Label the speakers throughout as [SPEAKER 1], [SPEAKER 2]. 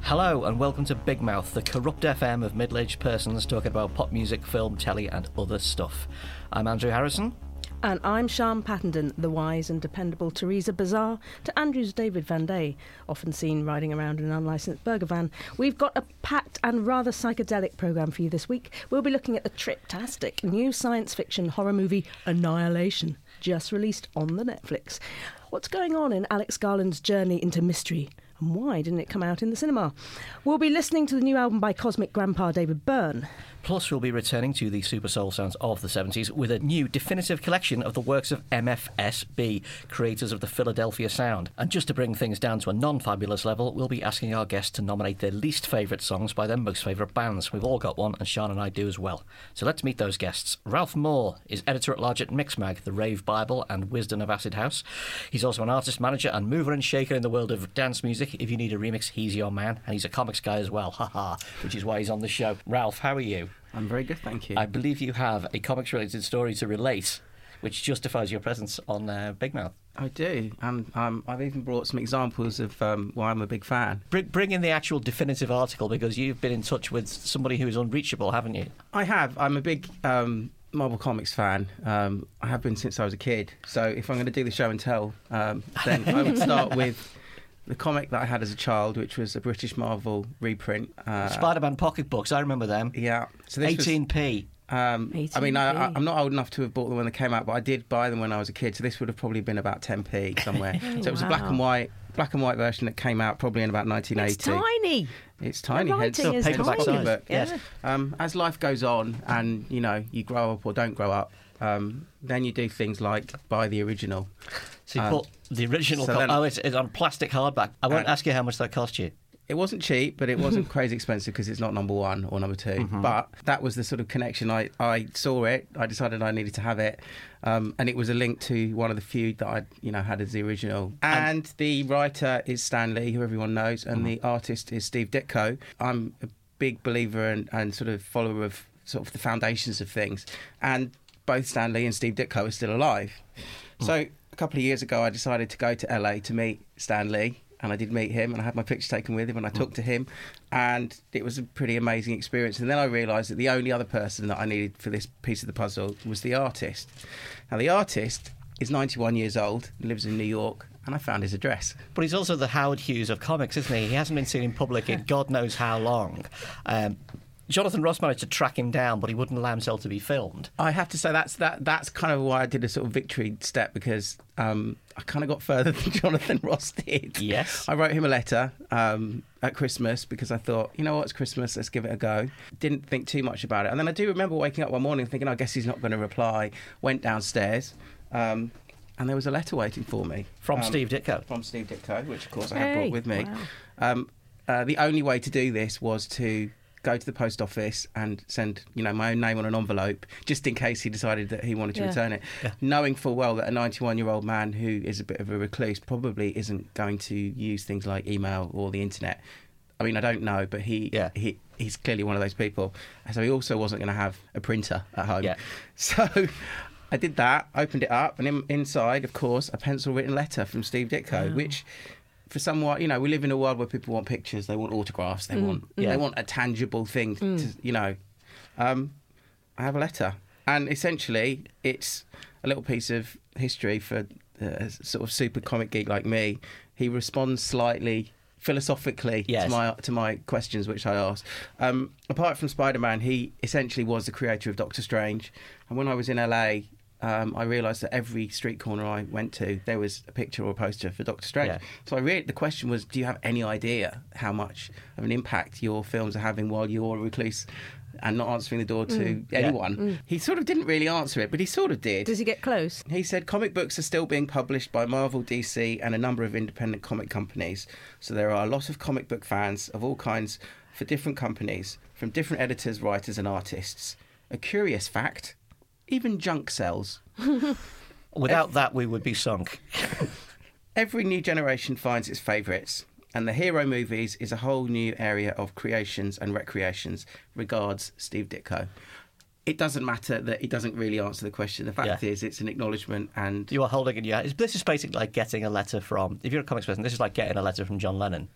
[SPEAKER 1] Hello and welcome to Big Mouth, the corrupt FM of middle-aged persons talking about pop music, film, telly and other stuff. I'm Andrew Harrison.
[SPEAKER 2] And I'm Sian Pattenden, the wise and dependable Teresa Bazar to Andrew's David Van Day, often seen riding around in an unlicensed burger van. We've got a packed and rather psychedelic programme for you this week. We'll be looking at the trip-tastic new science fiction horror movie Annihilation, just released on the Netflix. What's going on in Alex Garland's journey into mystery? And why didn't it come out in the cinema? We'll be listening to the new album by Cosmic Grandpa David Byrne.
[SPEAKER 1] Plus, we'll be returning to the super soul sounds of the 70s with a new definitive collection of the works of MFSB, creators of the Philadelphia Sound. And just to bring things down to a non-fabulous level, we'll be asking our guests to nominate their least favourite songs by their most favourite bands. We've all got one, and Sian and I do as well. So let's meet those guests. Ralph Moore is editor-at-large at Mixmag, the Rave Bible and Wisdom of Acid House. He's also an artist, manager and mover and shaker in the world of dance music. If you need a remix, he's your man. And he's a comics guy as well, haha, which is why he's on the show. Ralph, how are you?
[SPEAKER 3] I'm very good, thank you.
[SPEAKER 1] I believe you have a comics-related story to relate, which justifies your presence on Big Mouth.
[SPEAKER 3] I do, and I've even brought some examples of why I'm a big fan.
[SPEAKER 1] Bring in the actual definitive article, because you've been in touch with somebody who is unreachable, haven't you?
[SPEAKER 3] I have. I'm a big Marvel Comics fan. I have been since I was a kid. So if I'm going to do the show and tell, then I would start with the comic that I had as a child, which was a British Marvel reprint.
[SPEAKER 1] Spider-Man pocket books, I remember them.
[SPEAKER 3] Yeah. So this
[SPEAKER 1] 18p.
[SPEAKER 3] I mean, I'm not old enough to have bought them when they came out, but I did buy them when I was a kid, so this would have probably been about 10p somewhere. So it was a black and white version that came out probably in about 1980.
[SPEAKER 2] It's tiny.
[SPEAKER 3] It's tiny.
[SPEAKER 2] The writing is
[SPEAKER 1] paperback
[SPEAKER 2] tiny.
[SPEAKER 1] size.
[SPEAKER 2] Yeah.
[SPEAKER 3] Yes. As life goes on and, you know, you grow up or don't grow up, then you do things like buy the original.
[SPEAKER 1] So you put the original... it's on plastic hardback. I won't ask you how much that cost you.
[SPEAKER 3] It wasn't cheap, but it wasn't crazy expensive because it's not number one or number two. Mm-hmm. But that was the sort of connection. I saw it. I decided I needed to have it. And it was a link to one of the few that I had as the original. And the writer is Stan Lee, who everyone knows, and the artist is Steve Ditko. I'm a big believer and sort of follower of sort of the foundations of things. And both Stan Lee and Steve Ditko are still alive. So a couple of years ago, I decided to go to LA to meet Stan Lee. And I did meet him, and I had my picture taken with him, and I talked to him, and it was a pretty amazing experience. And then I realised that the only other person that I needed for this piece of the puzzle was the artist. Now, the artist is 91 years old, lives in New York, and I found his address.
[SPEAKER 1] But he's also the Howard Hughes of comics, isn't he? He hasn't been seen in public in God knows how long. Jonathan Ross managed to track him down, but he wouldn't allow himself to be filmed.
[SPEAKER 3] I have to say that's kind of why I did a sort of victory step, because I kind of got further than Jonathan Ross did.
[SPEAKER 1] Yes.
[SPEAKER 3] I wrote him a letter at Christmas because I thought, you know what, it's Christmas, let's give it a go. Didn't think too much about it. And then I do remember waking up one morning thinking, I guess he's not going to reply. Went downstairs and there was a letter waiting for me.
[SPEAKER 1] From Steve Ditko?
[SPEAKER 3] From Steve Ditko, which of course I had brought with me. Wow. The only way to do this was to go to the post office and send, my own name on an envelope, just in case he decided that he wanted to return it. Yeah. Knowing full well that a 91-year-old man who is a bit of a recluse probably isn't going to use things like email or the internet. I mean, I don't know, but he's clearly one of those people. So he also wasn't going to have a printer at home. Yeah. So I did that, opened it up, and inside, of course, a pencil-written letter from Steve Ditko, which... For somewhat, we live in a world where people want pictures, they want autographs, they want a tangible thing. I have a letter, and essentially, it's a little piece of history for a sort of super comic geek like me. He responds slightly philosophically to my questions, which I asked. Apart from Spider-Man, he essentially was the creator of Doctor Strange, and when I was in LA. I realised that every street corner I went to, there was a picture or a poster for Doctor Strange. Yeah. So the question was, do you have any idea how much of an impact your films are having while you're a recluse and not answering the door to anyone? He sort of didn't really answer it, but he sort of did.
[SPEAKER 2] Does he get close?
[SPEAKER 3] He said comic books are still being published by Marvel, DC and a number of independent comic companies. So there are a lot of comic book fans of all kinds for different companies, from different editors, writers and artists. A curious fact... Even junk sells.
[SPEAKER 1] Without that, we would be sunk.
[SPEAKER 3] Every new generation finds its favourites, and the hero movies is a whole new area of creations and recreations. Regards, Steve Ditko. It doesn't matter that he doesn't really answer the question. The fact is, it's an acknowledgement, and...
[SPEAKER 1] You are holding it in your hand. This is basically like getting a letter from... If you're a comics person, this is like getting a letter from John Lennon.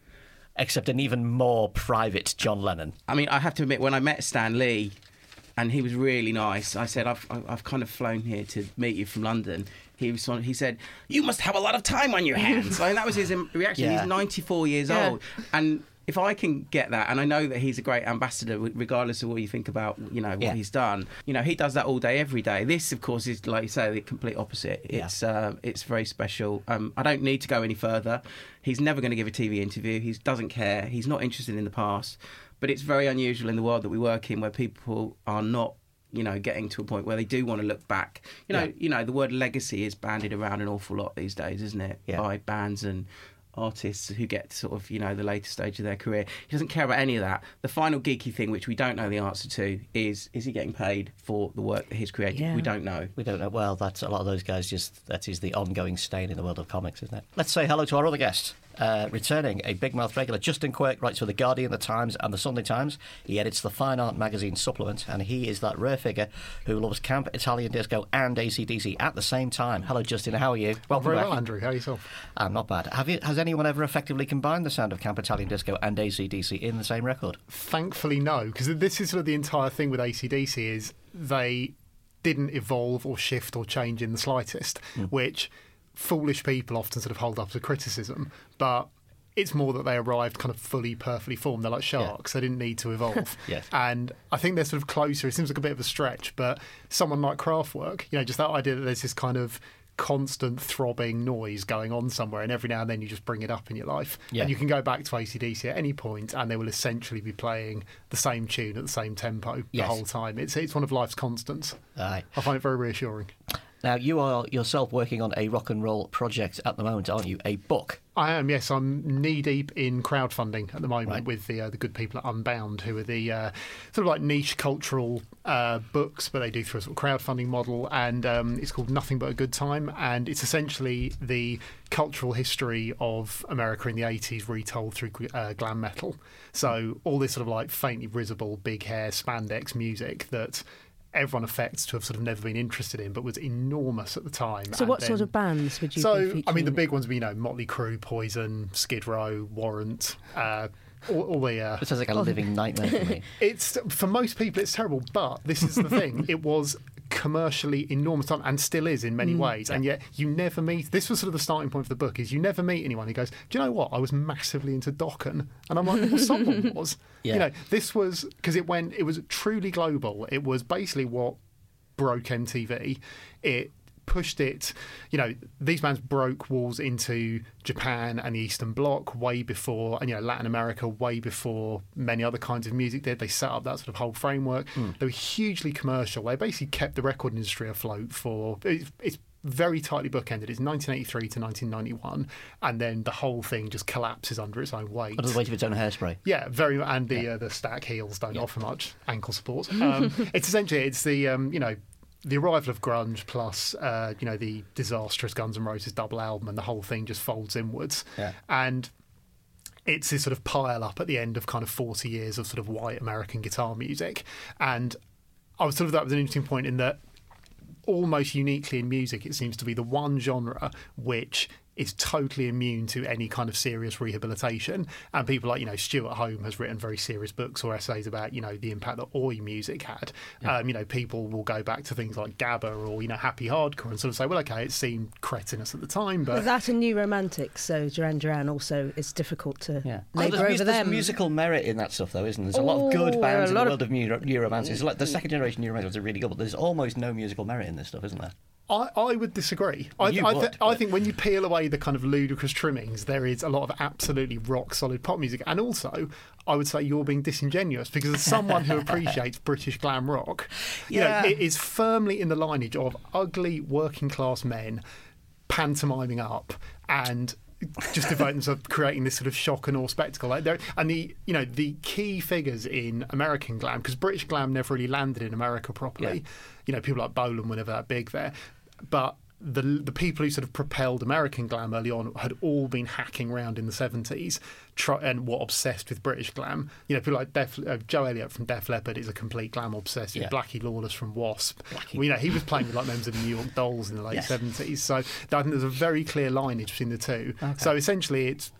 [SPEAKER 1] Except an even more private John Lennon.
[SPEAKER 3] I mean, I have to admit, when I met Stan Lee, and he was really nice, I said, I've kind of flown here to meet you from London. He said, you must have a lot of time on your hands. And that was his reaction. Yeah. He's 94 years old. And if I can get that, and I know that he's a great ambassador, regardless of what you think about, what he's done, he does that all day, every day. This, of course, is, like you say, the complete opposite. It's very special. I don't need to go any further. He's never going to give a TV interview. He doesn't care. He's not interested in the past. But it's very unusual in the world that we work in, where people are not, getting to a point where they do want to look back. The word legacy is bandied around an awful lot these days, isn't it? Yeah. By bands and artists who get sort of, the later stage of their career. He doesn't care about any of that. The final geeky thing, which we don't know the answer to, is he getting paid for the work that he's created? Yeah. We don't know.
[SPEAKER 1] Well, that's a lot of those guys that is the ongoing stain in the world of comics, isn't it? Let's say hello to our other guest. Returning, a Big Mouth regular, Justin Quirk writes for The Guardian, The Times and The Sunday Times. He edits the Fine Art magazine supplement, and he is that rare figure who loves camp, Italian disco and AC/DC at the same time. Hello, Justin, how are you?
[SPEAKER 4] Welcome back. Well, Andrew, how are yourself?
[SPEAKER 1] I'm not bad. Has anyone ever effectively combined the sound of camp, Italian disco and AC/DC in the same record?
[SPEAKER 4] Thankfully, no, because this is sort of the entire thing with AC/DC is they didn't evolve or shift or change in the slightest, which foolish people often sort of hold up as a criticism, but it's more that they arrived kind of fully, perfectly formed. They're like sharks. They didn't need to evolve.
[SPEAKER 1] Yes.
[SPEAKER 4] And I think they're sort of closer. It seems like a bit of a stretch, but someone like Kraftwerk, just that idea that there's this kind of constant throbbing noise going on somewhere, and every now and then you just bring it up in your life. Yeah. And you can go back to AC/DC at any point and they will essentially be playing the same tune at the same tempo the whole time. It's one of life's constants.
[SPEAKER 1] Aye.
[SPEAKER 4] I find it very reassuring.
[SPEAKER 1] Now, you are yourself working on a rock and roll project at the moment, aren't you? A book.
[SPEAKER 4] I am, yes. I'm knee-deep in crowdfunding at the moment with the good people at Unbound, who are the sort of like niche cultural books, but they do through a sort of crowdfunding model, and it's called Nothing But a Good Time, and it's essentially the cultural history of America in the 80s retold through glam metal. So all this sort of like faintly risible, big hair, spandex music that everyone affects to have sort of never been interested in, but was enormous at the time.
[SPEAKER 2] So what sort of bands would you be featuring?
[SPEAKER 4] I mean, the big ones would be, Motley Crue, Poison, Skid Row, Warrant, all the...
[SPEAKER 1] It sounds like a living nightmare for me.
[SPEAKER 4] For most people, it's terrible, but this is the thing. It was commercially enormous time and still is in many ways, and yet you never meet... This was sort of the starting point of the book, is you never meet anyone who goes, do you know what? I was massively into Dokken. And I'm like, well, someone was.
[SPEAKER 1] Yeah.
[SPEAKER 4] This was... Because it was truly global. It was basically what broke MTV. It pushed it, these bands broke walls into Japan and the Eastern Bloc way before, and Latin America way before many other kinds of music did. They set up that sort of whole framework. They were hugely commercial. They basically kept the record industry afloat for... It's very tightly bookended. It's 1983 to 1991, and then the whole thing just collapses under its own weight.
[SPEAKER 1] Under the weight of its own hairspray.
[SPEAKER 4] Yeah, very, and the stack heels don't offer much ankle support. It's essentially the arrival of grunge plus, the disastrous Guns N' Roses double album, and the whole thing just folds inwards.
[SPEAKER 1] Yeah.
[SPEAKER 4] And it's this sort of pile up at the end of kind of 40 years of sort of white American guitar music. And that was an interesting point in that almost uniquely in music, it seems to be the one genre which is totally immune to any kind of serious rehabilitation. And people like, Stuart Home has written very serious books or essays about, the impact that Oi music had. Yeah. People will go back to things like Gabba or, Happy Hardcore and sort of say, well, okay, it seemed cretinous at the time, but...
[SPEAKER 2] That and New Romantics, so Duran Duran also is difficult to labour over them.
[SPEAKER 1] There's musical merit in that stuff, though, isn't there? There's a lot of good bands in the world of New Romantics. Like the second generation New Romantics are really good, but there's almost no musical merit in this stuff, isn't there?
[SPEAKER 4] I would disagree. I think when you peel away the kind of ludicrous trimmings, there is a lot of absolutely rock-solid pop music. And also, I would say you're being disingenuous, because as someone who appreciates British glam rock, it is firmly in the lineage of ugly working-class men pantomiming up and just devote themselves to creating this sort of shock and awe spectacle. The key figures in American glam, because British glam never really landed in America properly. People like Bolan were never that big there. But the people who sort of propelled American glam early on had all been hacking around in the 70s and were obsessed with British glam. People like Joe Elliott from Def Leppard is a complete glam obsessed. Yeah. Blackie Lawless from Wasp. He was playing with like members of the New York Dolls in the late 70s. So I think there's a very clear lineage between the two. Okay. So essentially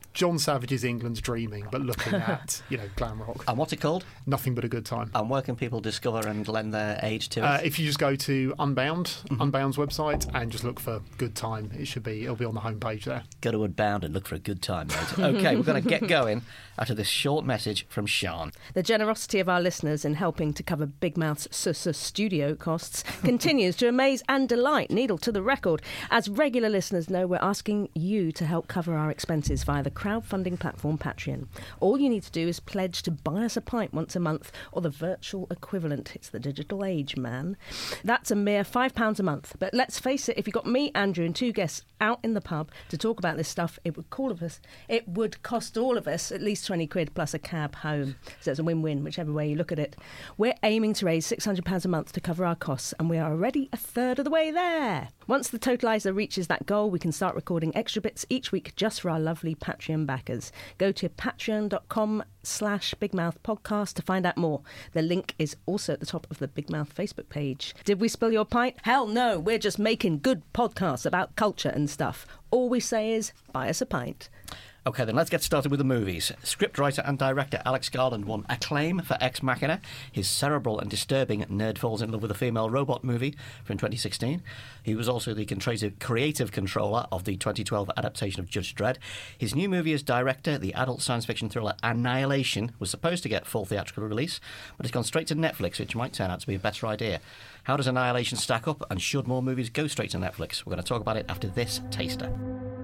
[SPEAKER 4] John Savage's England's Dreaming, but looking at, glam rock.
[SPEAKER 1] And what's it called?
[SPEAKER 4] Nothing But a Good Time.
[SPEAKER 1] And where can people discover and lend their aid to it?
[SPEAKER 4] If you just go to Unbound's website and just look for Good Time, it'll be on the homepage there.
[SPEAKER 1] Go to Unbound and look for a good time, mate. OK, we're going to get going after this short message from Sian.
[SPEAKER 2] The generosity of our listeners in helping to cover Big Mouth's studio costs continues to amaze and delight. Needle to the record. As regular listeners know, we're asking you to help cover our expenses via the crowdfunding platform Patreon. All you need to do is pledge to buy us a pint once a month, or the virtual equivalent. It's the digital age, man. That's a mere £5 a month. But let's face it, if you got me, Andrew, and 2 guests out in the pub to talk about this stuff, it would cost all of us at least 20 quid plus a cab home. So it's a win-win, whichever way you look at it. We're aiming to raise £600 a month to cover our costs, and we are already a third of the way there. Once the totaliser reaches that goal, we can start recording extra bits each week just for our lovely Patreon backers. Go to patreon.com/bigmouthpodcast to find out more. The link is also at the top of the Big Mouth Facebook page. Did we spill your pint? Hell no, we're just making good podcasts about culture and stuff. All we say is, buy us a pint.
[SPEAKER 1] OK, then let's get started with the movies. Scriptwriter and director Alex Garland won acclaim for Ex Machina, his cerebral and disturbing Nerd Falls in Love with a Female Robot movie from 2016. He was also the creative controller of the 2012 adaptation of Judge Dredd. His new movie as director, the adult science fiction thriller Annihilation, was supposed to get full theatrical release, but it's gone straight to Netflix, which might turn out to be a better idea. How does Annihilation stack up, and should more movies go straight to Netflix? We're going to talk about it after this taster.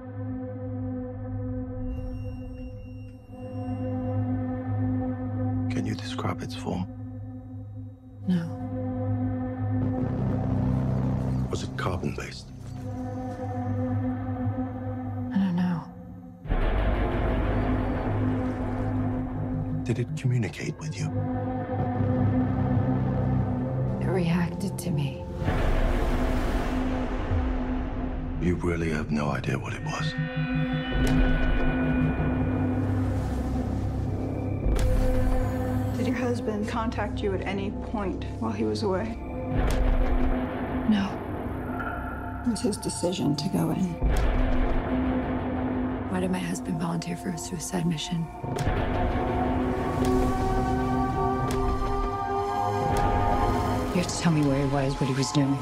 [SPEAKER 5] Can you describe its form?
[SPEAKER 6] No.
[SPEAKER 5] Was it carbon-based?
[SPEAKER 6] I don't know.
[SPEAKER 5] Did it communicate with you?
[SPEAKER 6] It reacted to me.
[SPEAKER 5] You really have no idea what it was.
[SPEAKER 7] Did your husband contact you at any point while he was away?
[SPEAKER 6] No.
[SPEAKER 7] It was his decision to go in.
[SPEAKER 6] Why did my husband volunteer for a suicide mission? You have to tell me where he was, what he was doing.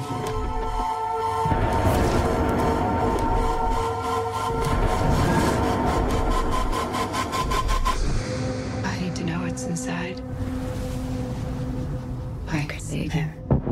[SPEAKER 6] I need to know what's inside. I could save him.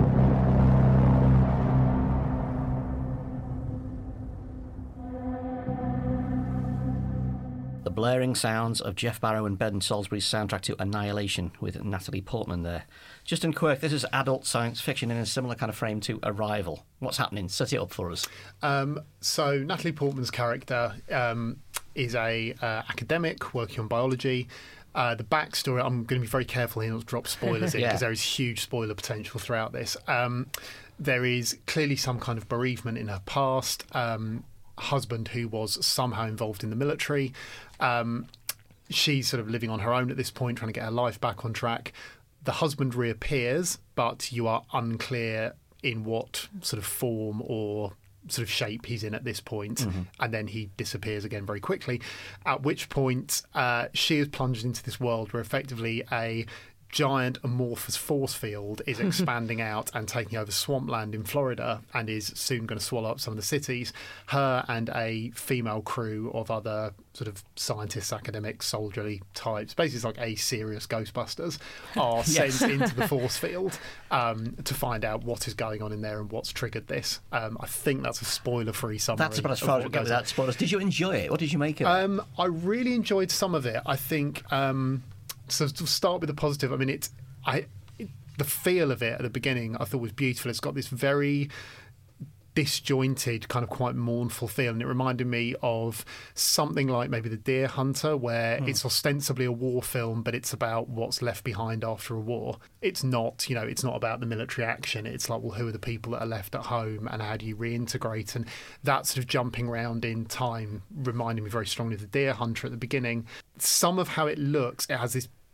[SPEAKER 1] The blaring sounds of Jeff Barrow and Ben Salisbury's soundtrack to Annihilation with Natalie Portman there. Justin Quirk, this is adult science fiction in a similar kind of frame to Arrival. What's happening? Set it up for us.
[SPEAKER 4] So Natalie Portman's character is a academic working on biology. The backstory, I'm going to be very careful here not to drop spoilers in because there is huge spoiler potential throughout this. There is clearly some kind of bereavement in her past. Husband who was somehow involved in the military. She's sort of living on her own at this point, trying to get her life back on track. The husband reappears, but you are unclear in what sort of form or sort of shape he's in at this point, and then he disappears again very quickly, at which point she is plunged into this world where effectively a giant amorphous force field is expanding out and taking over swampland in Florida and is soon going to swallow up some of the cities. Her and a female crew of other sort of scientists, academics, soldierly types, basically it's like a serious Ghostbusters, are sent into the force field to find out what is going on in there and what's triggered this. I think that's a spoiler-free summary.
[SPEAKER 1] That's about as far as it goes without spoilers. Did you enjoy it? What did you make of it?
[SPEAKER 4] I really enjoyed some of it. I think... So to start with the positive, I mean, the feel of it at the beginning I thought was beautiful. It's got this very disjointed, kind of quite mournful feel, and it reminded me of something like maybe The Deer Hunter, where it's ostensibly a war film, but it's about what's left behind after a war. It's not, it's not about the military action. It's like, well, who are the people that are left at home and how do you reintegrate? And that sort of jumping around in time reminded me very strongly of The Deer Hunter at the beginning. Some of how it looks, it has this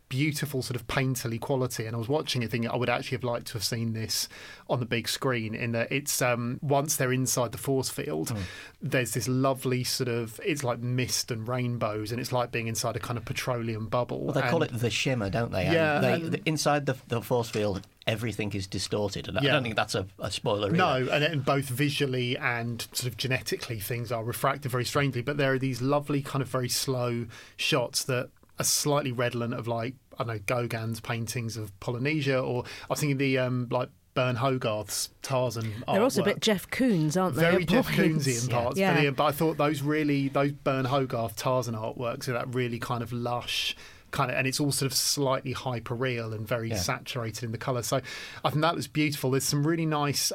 [SPEAKER 4] beautiful sort of painterly quality, and I was watching it thinking I would actually have liked to have seen this on the big screen, in that it's once they're inside the force field, there's this lovely sort of, it's like mist and rainbows, and it's like being inside a kind of petroleum bubble.
[SPEAKER 1] Well, they call it the shimmer, don't they?
[SPEAKER 4] Yeah.
[SPEAKER 1] Inside the force field, everything is distorted, and I don't think that's a spoiler either.
[SPEAKER 4] No, and both visually and sort of genetically things are refracted very strangely, but there are these lovely kind of very slow shots that are slightly redolent of, like, I don't know, Gauguin's paintings of Polynesia, or I was thinking the like Bern Hogarth's Tarzan artwork.
[SPEAKER 2] They're also a bit Jeff Koons, aren't they?
[SPEAKER 4] Very Jeff Koonsian parts.
[SPEAKER 2] Yeah.
[SPEAKER 4] But I thought those Bern Hogarth Tarzan artworks are that really kind of lush kind of, and it's all sort of slightly hyper real and very saturated in the colour. So I think that was beautiful. There's some really nice.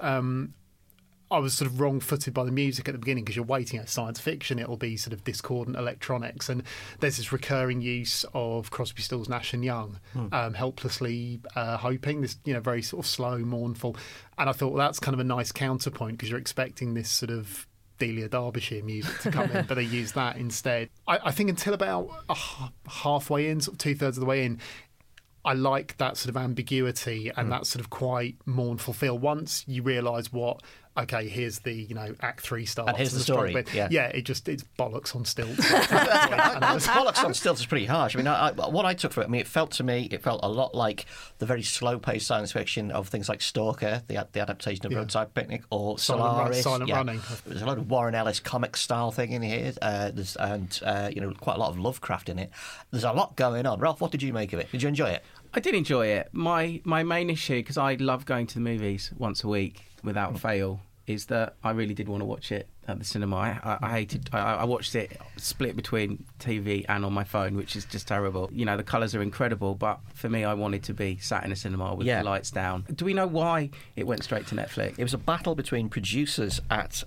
[SPEAKER 4] I was sort of wrong-footed by the music at the beginning, because you're waiting at science fiction, it'll be sort of discordant electronics, and there's this recurring use of Crosby, Stills, Nash and Young, Helplessly Hoping, this, you know, very sort of slow, mournful, and I thought, well, that's kind of a nice counterpoint, because you're expecting this sort of Delia Derbyshire music to come in, but they use that instead. I think until about halfway in, sort of 2/3 of the way in, I like that sort of ambiguity and that sort of quite mournful feel. Once you realise okay, here's the, you know, Act 3 starts.
[SPEAKER 1] And here's the story.
[SPEAKER 4] It's bollocks on stilts.
[SPEAKER 1] Bollocks on stilts is pretty harsh. I mean, what I took from it, it felt a lot like the very slow-paced science fiction of things like Stalker, the adaptation of Roadside Picnic, or Solaris.
[SPEAKER 4] Silent Running.
[SPEAKER 1] There's a lot of Warren Ellis comic-style thing in here, and quite a lot of Lovecraft in it. There's a lot going on. Ralph, what did you make of it? Did you enjoy it?
[SPEAKER 3] I did enjoy it. My main issue, because I love going to the movies once a week without fail, is that I really did want to watch it at the cinema. I watched it split between TV and on my phone, which is just terrible. You know, the colours are incredible, but for me, I wanted to be sat in a cinema with the lights down. Do we know why it went straight to Netflix?
[SPEAKER 1] It was a battle between producers at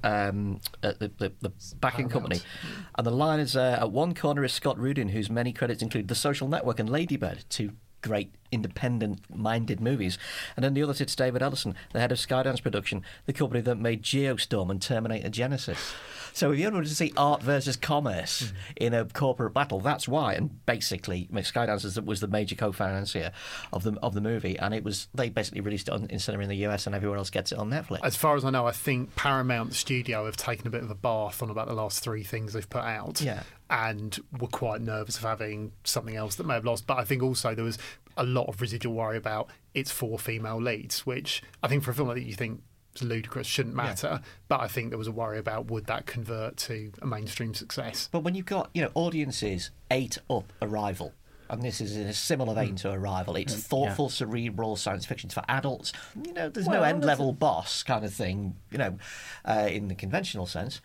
[SPEAKER 1] the backing company, and the line is at one corner is Scott Rudin, whose many credits include The Social Network and Lady Bird, two great independent-minded movies, and then the other sits David Ellison, the head of Skydance Production, the company that made Geostorm and Terminator Genesis. So if you wanted to see art versus commerce in a corporate battle, that's why. And basically, Skydance was the major co-financier of the movie, and they basically released it in cinema in the US, and everywhere else gets it on Netflix.
[SPEAKER 4] As far as I know, I think Paramount Studio have taken a bit of a bath on about the last 3 things they've put out.
[SPEAKER 1] Yeah.
[SPEAKER 4] And were quite nervous of having something else that may have lost. But I think also there was a lot of residual worry about its 4 female leads, which I think for a film like that you think is ludicrous, shouldn't matter. Yeah. But I think there was a worry about, would that convert to a mainstream success?
[SPEAKER 1] But when you've got, audiences ate up Arrival, and this is in a similar vein to Arrival. It's thoughtful, cerebral science fiction. It's for adults. There's no end-level boss kind of thing, in the conventional sense.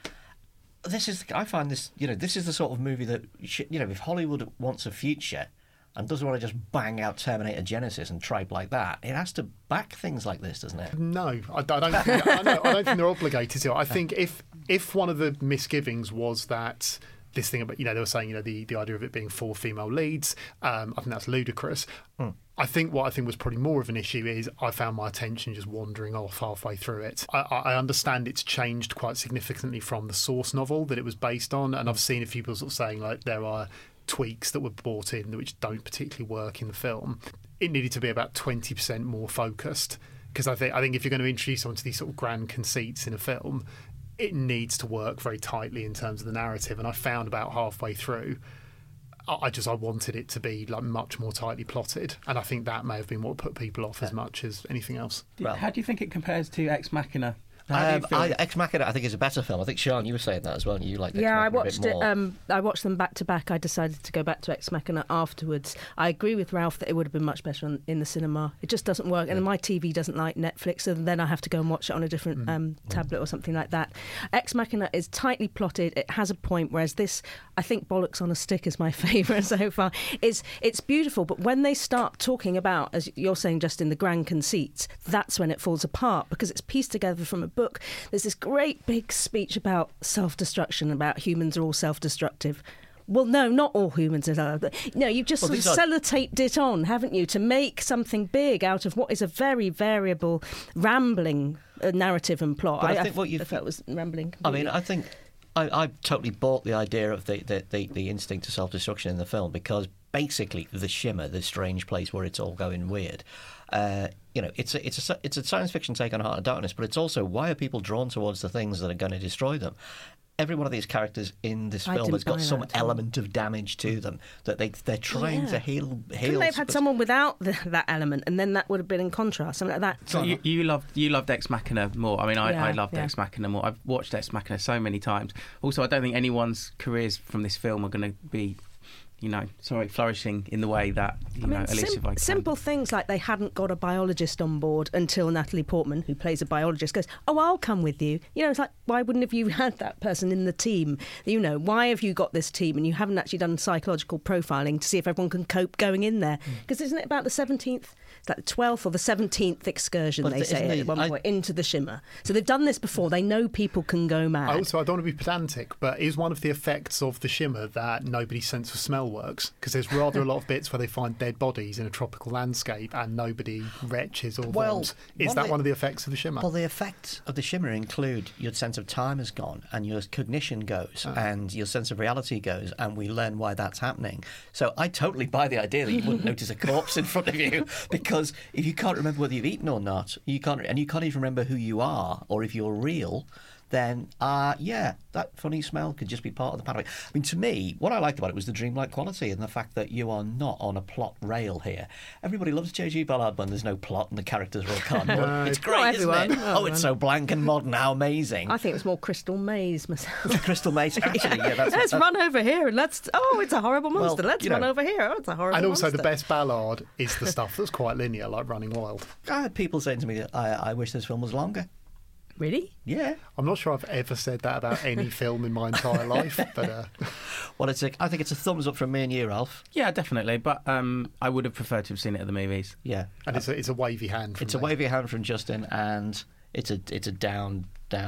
[SPEAKER 1] I find this, this is the sort of movie that, if Hollywood wants a future and doesn't want to just bang out Terminator Genesis and tripe like that, it has to back things like this, doesn't it?
[SPEAKER 4] No, I don't think they're obligated to. I think if one of the misgivings was that this thing about, they were saying, the idea of it being 4 female leads, I think that's ludicrous. I think what was probably more of an issue is I found my attention just wandering off halfway through it. I understand it's changed quite significantly from the source novel that it was based on, and I've seen a few people sort of saying like there are tweaks that were brought in which don't particularly work in the film. It needed to be about 20% more focused, because I think if you're going to introduce someone to these sort of grand conceits in a film, it needs to work very tightly in terms of the narrative. And I found about halfway through, I wanted it to be like much more tightly plotted, and I think that may have been what put people off as much as anything else.
[SPEAKER 3] How do you think it compares to Ex Machina?
[SPEAKER 1] Ex Machina, I think, is a better film. I think, Sian, you were saying that as well, and you liked Ex Machina
[SPEAKER 2] I watched
[SPEAKER 1] a bit more.
[SPEAKER 2] I watched them back to back. I decided to go back to Ex Machina afterwards. I agree with Ralph that it would have been much better in the cinema. It just doesn't work, and my TV doesn't like Netflix, and then I have to go and watch it on a different tablet or something like that. Ex Machina is tightly plotted. It has a point, whereas this, I think Bollocks on a Stick is my favourite so far. It's beautiful, but when they start talking about, as you're saying, just in the grand conceits, that's when it falls apart, because it's pieced together from a book. There's this great big speech about self-destruction, about humans are all self-destructive. Well, no, not all humans are. No, you've just sellotaped it on, haven't you, to make something big out of what is a very variable, rambling narrative and plot.
[SPEAKER 1] But I think what you
[SPEAKER 2] felt was rambling completely.
[SPEAKER 1] I mean, I think I totally bought the idea of the instinct to self-destruction in the film, because basically The Shimmer, the strange place where it's all going weird. It's a science fiction take on Heart of Darkness, but it's also, why are people drawn towards the things that are going to destroy them? Every one of these characters in this film has got some element of damage to them that they're trying to heal.
[SPEAKER 2] Couldn't they have had someone without that element, and then that would have been in contrast, something like that?
[SPEAKER 3] So you loved Ex Machina more. I mean, I loved Ex Machina more. I've watched Ex Machina so many times. Also, I don't think anyone's careers from this film are going to be, flourishing in the way that Alicia Vikander.
[SPEAKER 2] Simple things like they hadn't got a biologist on board until Natalie Portman, who plays a biologist, goes, "Oh, I'll come with you." It's like, why wouldn't have you had that person in the team? Why have you got this team and you haven't actually done psychological profiling to see if everyone can cope going in there? Because isn't it about the 17th? It's like the 12th or the 17th excursion, they say at one point, into the Shimmer. So they've done this before. They know people can go mad.
[SPEAKER 4] Also, I don't want to be pedantic, but is one of the effects of the Shimmer that nobody's sense of smell works? Because there's rather a lot of bits where they find dead bodies in a tropical landscape and nobody retches or vomits. Is that one of the effects of the Shimmer?
[SPEAKER 1] Well, the effects of the Shimmer include your sense of time has gone and your cognition goes and your sense of reality goes, and we learn why that's happening. So I totally buy the idea that you wouldn't notice a corpse in front of you, because if you can't remember whether you've eaten or not, you can't even remember who you are or if you're real, then, that funny smell could just be part of the pathway. I mean, to me, what I liked about it was the dreamlike quality and the fact that you are not on a plot rail here. Everybody loves J.G. Ballard when there's no plot and the characters are all calm. It's great, isn't it? Oh, it's so blank and modern. How amazing.
[SPEAKER 2] I think it was more Crystal Maze myself.
[SPEAKER 1] Crystal Maze, actually,
[SPEAKER 2] let's run over here and it's a horrible monster. Let's run over here. Oh, it's a horrible monster.
[SPEAKER 4] And also the best Ballard is the stuff that's quite linear, like Running Wild.
[SPEAKER 1] I had people saying to me that I wish this film was longer.
[SPEAKER 2] Really?
[SPEAKER 1] Yeah.
[SPEAKER 4] I'm not sure I've ever said that about any film in my entire life, but...
[SPEAKER 1] Well, I think it's a thumbs up from me and you, Ralph.
[SPEAKER 3] Yeah, definitely, but I would have preferred to have seen it at the movies.
[SPEAKER 1] Yeah.
[SPEAKER 4] And it's a wavy hand from
[SPEAKER 1] It's a wavy hand from Justin, and it's a down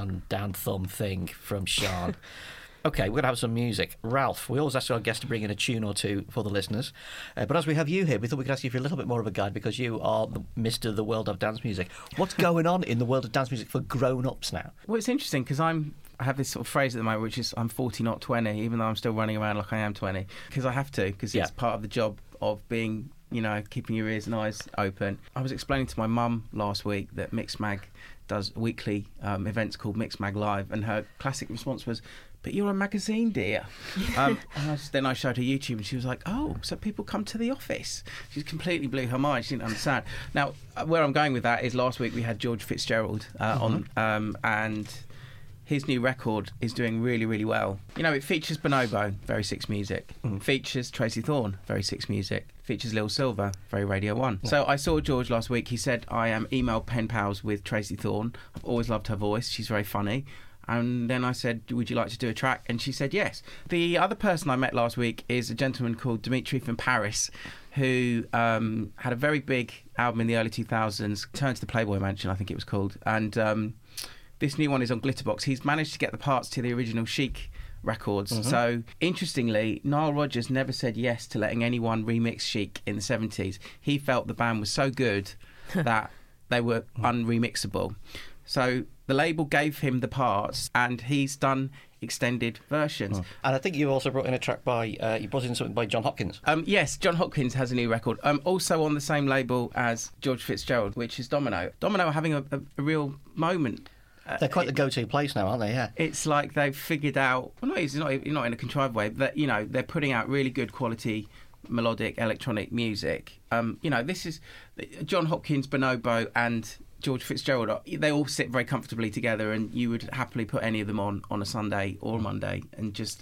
[SPEAKER 1] thumb thing from Sean. Okay, we're going to have some music. Ralph, we always ask our guests to bring in a tune or two for the listeners. But as we have you here, we thought we could ask you for a little bit more of a guide, because you are Mr. the world of dance music. What's going on in the world of dance music for grown-ups now?
[SPEAKER 3] Well, it's interesting because I have this sort of phrase at the moment, which is I'm 40, not 20, even though I'm still running around like I am 20. Because I have to, because it's part of the job of being, keeping your ears and eyes open. I was explaining to my mum last week that Mixmag does weekly events called Mixmag Live, and her classic response was, "But you're a magazine, dear." And then I showed her YouTube, and she was like, "Oh, so people come to the office?" She completely blew her mind. She didn't understand. Now, where I'm going with that is last week we had George Fitzgerald on, and his new record is doing really, really well. It features Bonobo, very Six Music. Features Tracy Thorn, very Six Music. Features Lil Silver, very Radio 1. Yeah. So I saw George last week. He said, "I am email pen pals with Tracy Thorn. I've always loved her voice. She's very funny." And then I said, "Would you like to do a track?" And she said yes. The other person I met last week is a gentleman called Dimitri from Paris, who had a very big album in the early 2000s, Turn to the Playboy Mansion, I think it was called. And this new one is on Glitterbox. He's managed to get the parts to the original Chic records. So, interestingly, Nile Rodgers never said yes to letting anyone remix Chic in the 70s. He felt the band was so good that they were unremixable. So the label gave him the parts, and he's done extended versions.
[SPEAKER 1] And I think you also brought in a track you brought in something by John Hopkins.
[SPEAKER 3] Yes, John Hopkins has a new record. Also on the same label as George Fitzgerald, which is Domino. Domino are having a real moment.
[SPEAKER 1] They're quite the go-to place now, aren't they? Yeah.
[SPEAKER 3] It's like they've figured out. Well, no, it's not in a contrived way. That they're putting out really good quality melodic electronic music. This is John Hopkins, Bonobo, and George Fitzgerald. They all sit very comfortably together, and you would happily put any of them on a Sunday or a Monday and just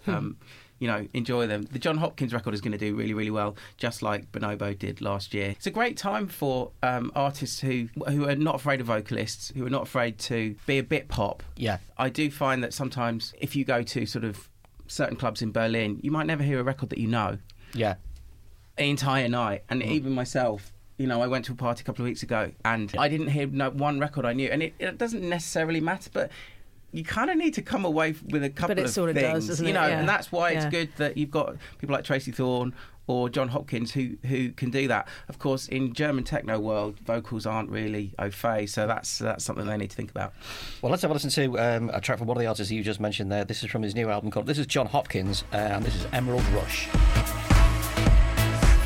[SPEAKER 3] enjoy them. The John Hopkins record is going to do really, really well, just like Bonobo did last year. It's a great time for artists who are not afraid of vocalists, who are not afraid to be a bit pop.
[SPEAKER 1] Yeah. I
[SPEAKER 3] do find that sometimes if you go to sort of certain clubs in Berlin, you might never hear a record that you know.
[SPEAKER 1] Yeah.
[SPEAKER 3] The entire night. And even myself, I went to a party a couple of weeks ago and I didn't hear one record I knew. And it doesn't necessarily matter, but you kind of need to come away with a couple of things. But it sort of does, doesn't it? And that's why it's good that you've got people like Tracy Thorn or John Hopkins who can do that. Of course, in German techno world, vocals aren't really au fait, so that's something they need to think about.
[SPEAKER 1] Well, let's have a listen to a track from one of the artists you just mentioned there. This is from his new album called... This is John Hopkins, and this is Emerald Rush.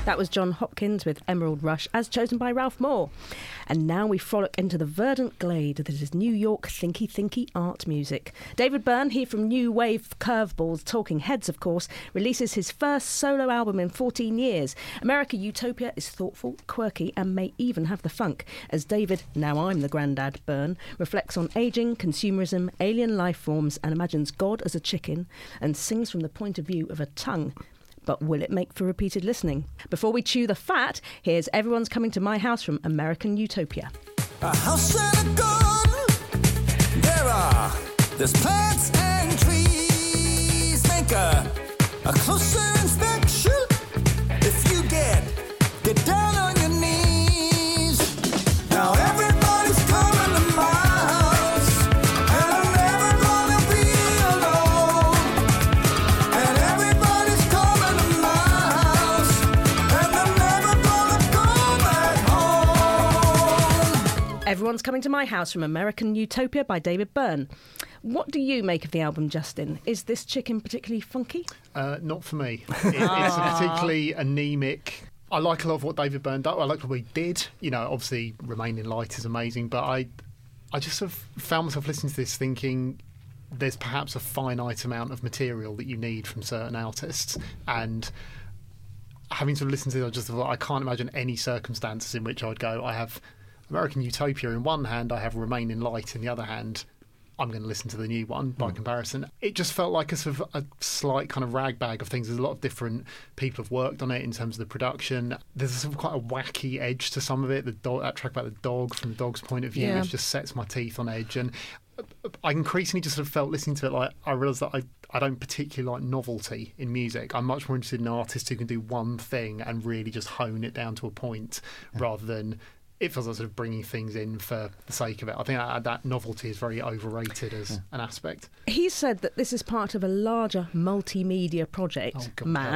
[SPEAKER 2] That was John Hopkins with Emerald Rush, as chosen by Ralph Moore. And now we frolic into the verdant glade that is New York thinky art music. David Byrne, he from New Wave Curveballs, Talking Heads, of course, releases his first solo album in 14 years. America Utopia is thoughtful, quirky, and may even have the funk, as David, now I'm the Grandad Byrne, reflects on ageing, consumerism, alien life forms, and imagines God as a chicken, and sings from the point of view of a tongue. But will it make for repeated listening? Before we chew the fat, here's Everyone's Coming to My House from American Utopia.
[SPEAKER 8] A house and a gun. There's plants and trees. Make a closer inspection. If you get down on your knees. Now everybody's coming to my house, and I'm never gonna be alone. And everybody's coming to my house, and I'm never gonna go back home.
[SPEAKER 2] Everyone's Coming to My House from American Utopia by David Byrne. What do you make of the album, Justin? Is this chicken particularly funky?
[SPEAKER 4] Not for me. It's a particularly anemic. I like a lot of what David Byrne does. I like what he did. You know, obviously, Remain in Light is amazing, but I just sort of found myself listening to this thinking there's perhaps a finite amount of material that you need from certain artists, and having to listen to it, I just thought I can't imagine any circumstances in which I'd go, I have American Utopia in one hand, I have Remain in Light in the other hand. I'm going to listen to the new one by comparison. It just felt like a sort of a slight kind of ragbag of things. There's a lot of different people have worked on it in terms of the production. There's sort of quite a wacky edge to some of it. That track about the dog, from the dog's point of view, which just sets my teeth on edge. And I increasingly just sort of felt listening to it like I realised that I don't particularly like novelty in music. I'm much more interested in artists who can do one thing and really just hone it down to a point rather than... It feels like sort of bringing things in for the sake of it. I think that novelty is very overrated as an aspect.
[SPEAKER 2] He said that this is part of a larger multimedia project,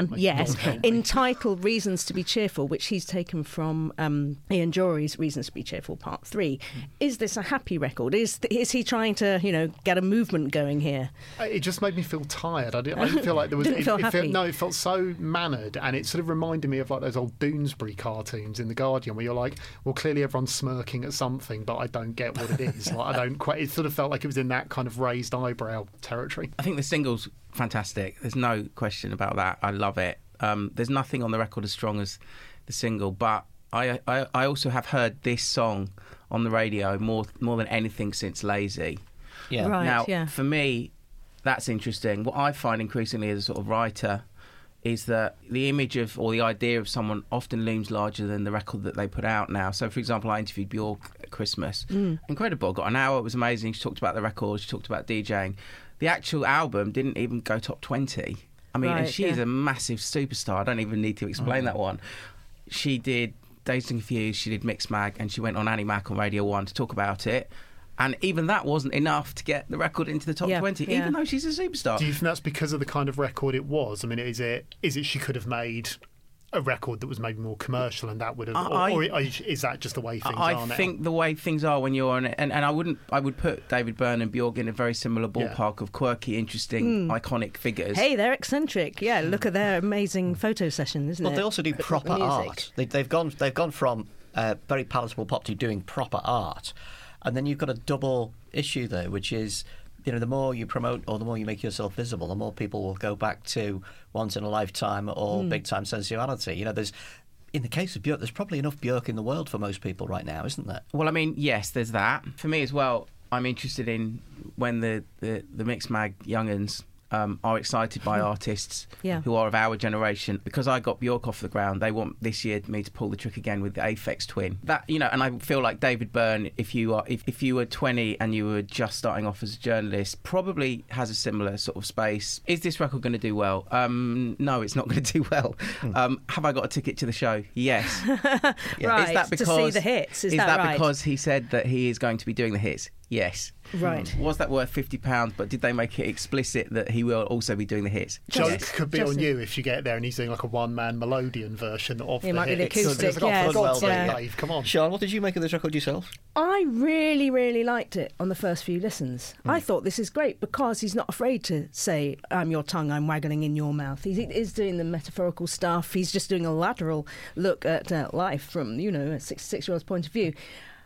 [SPEAKER 2] entitled Reasons to be Cheerful, which he's taken from Ian Jory's Reasons to be Cheerful Part 3. Is this a happy record? Is he trying to, get a movement going here?
[SPEAKER 4] It just made me feel tired. I didn't feel like there was...
[SPEAKER 2] Didn't feel happy?
[SPEAKER 4] It felt so mannered, and it sort of reminded me of like those old Doonesbury cartoons in The Guardian where you're like, well, clearly everyone's smirking at something, but I don't get what it is. Like, I don't quite. It sort of felt like it was in that kind of raised eyebrow territory.
[SPEAKER 3] I think the single's fantastic. There's no question about that. I love it. There's nothing on the record as strong as the single, but I also have heard this song on the radio more than anything since Lazy.
[SPEAKER 1] Yeah.
[SPEAKER 2] Right,
[SPEAKER 3] now,
[SPEAKER 2] yeah.
[SPEAKER 3] for me, that's interesting. What I find increasingly as a sort of writer is that the image of, or the idea of someone often looms larger than the record that they put out now. So, for example, I interviewed Bjork at Christmas. Incredible. Got an hour. It was amazing. She talked about the record. She talked about DJing. The actual album didn't even go top 20. I mean, and she is a massive superstar. I don't even need to explain that one. She did Dazed and Confused. She did Mix Mag. And she went on Annie Mac on Radio 1 to talk about it. And even that wasn't enough to get the record into the top 20, even though she's a superstar.
[SPEAKER 4] Do you think that's because of the kind of record it was? I mean, is it she could have made a record that was maybe more commercial and that would have... or is that just the way things are now?
[SPEAKER 3] I think the way things are when you're on it... And I would put David Byrne and Bjork in a very similar ballpark of quirky, interesting, iconic figures.
[SPEAKER 2] Hey, they're eccentric. Yeah, look at their amazing photo session, isn't it?
[SPEAKER 1] Well, they also do proper art. They've gone from very palatable pop to doing proper art. And then you've got a double issue there, which is, the more you promote or the more you make yourself visible, the more people will go back to Once in a Lifetime or Big Time Sensuality. There's, in the case of Björk, there's probably enough Björk in the world for most people right now, isn't there?
[SPEAKER 3] Well, I mean, yes, there's that. For me as well, I'm interested in when the Mix Mag young'uns are excited by artists who are of our generation. Because I got Bjork off the ground, they want this year me to pull the trick again with the Aphex Twin. That, and I feel like David Byrne, if you were 20 and you were just starting off as a journalist, probably has a similar sort of space. Is this record going to do well? No, it's not going to do well. Have I got a ticket to the show? Yes.
[SPEAKER 2] Right,
[SPEAKER 3] is that because,
[SPEAKER 2] to see the hits. Is that
[SPEAKER 3] that
[SPEAKER 2] right?
[SPEAKER 3] because he said that he is going to be doing the hits? Yes.
[SPEAKER 2] Right.
[SPEAKER 3] Was that worth £50? But did they make it explicit that he will also be doing the hits?
[SPEAKER 4] Joke could be on you if you get there and he's doing like a one-man melodeon version of
[SPEAKER 2] It might be the
[SPEAKER 4] hits.
[SPEAKER 2] acoustic,
[SPEAKER 4] So
[SPEAKER 2] yeah.
[SPEAKER 4] for God's sake,
[SPEAKER 2] Yeah.
[SPEAKER 4] Dave, come on.
[SPEAKER 1] Sean, what did you make of this record yourself?
[SPEAKER 2] I really, really liked it on the first few listens. I thought this is great because he's not afraid to say, I'm your tongue, I'm waggling in your mouth. He is doing the metaphorical stuff. He's just doing a lateral look at life from, a 66-year-old's point of view.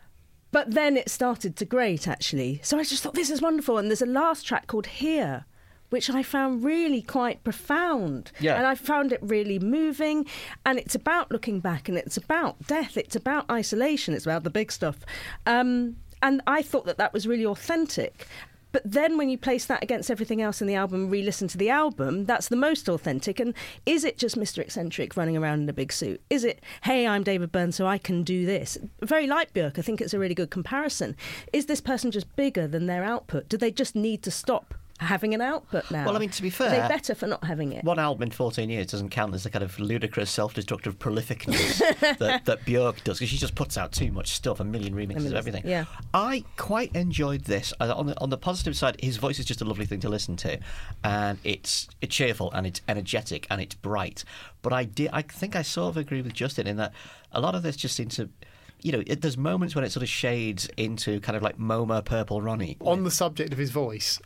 [SPEAKER 2] But then it started to grate, actually. So I just thought, this is wonderful. And there's a last track called Here, which I found really quite profound.
[SPEAKER 1] Yeah.
[SPEAKER 2] And I found it really moving. And it's about looking back, and it's about death. It's about isolation. It's about the big stuff. And I thought that was really authentic. But then when you place that against everything else in the album, re-listen to the album, that's the most authentic. And is it just Mr. Eccentric running around in a big suit? Is it, hey, I'm David Byrne, so I can do this? Very like Björk. I think it's a really good comparison. Is this person just bigger than their output? Do they just need to stop having an output now?
[SPEAKER 1] Well, I mean, to be fair,
[SPEAKER 2] are they better for not having it?
[SPEAKER 1] One album in 14 years doesn't count as the kind of ludicrous, self-destructive prolificness that Björk does, because she just puts out too much stuff, a million remixes of everything.
[SPEAKER 2] Yeah.
[SPEAKER 1] I quite enjoyed this. On the positive side, his voice is just a lovely thing to listen to, and it's cheerful and it's energetic and it's bright. But I think I sort of agree with Justin in that a lot of this just seems to... there's moments when it sort of shades into kind of like MoMA Purple Ronnie.
[SPEAKER 4] On the subject of his voice,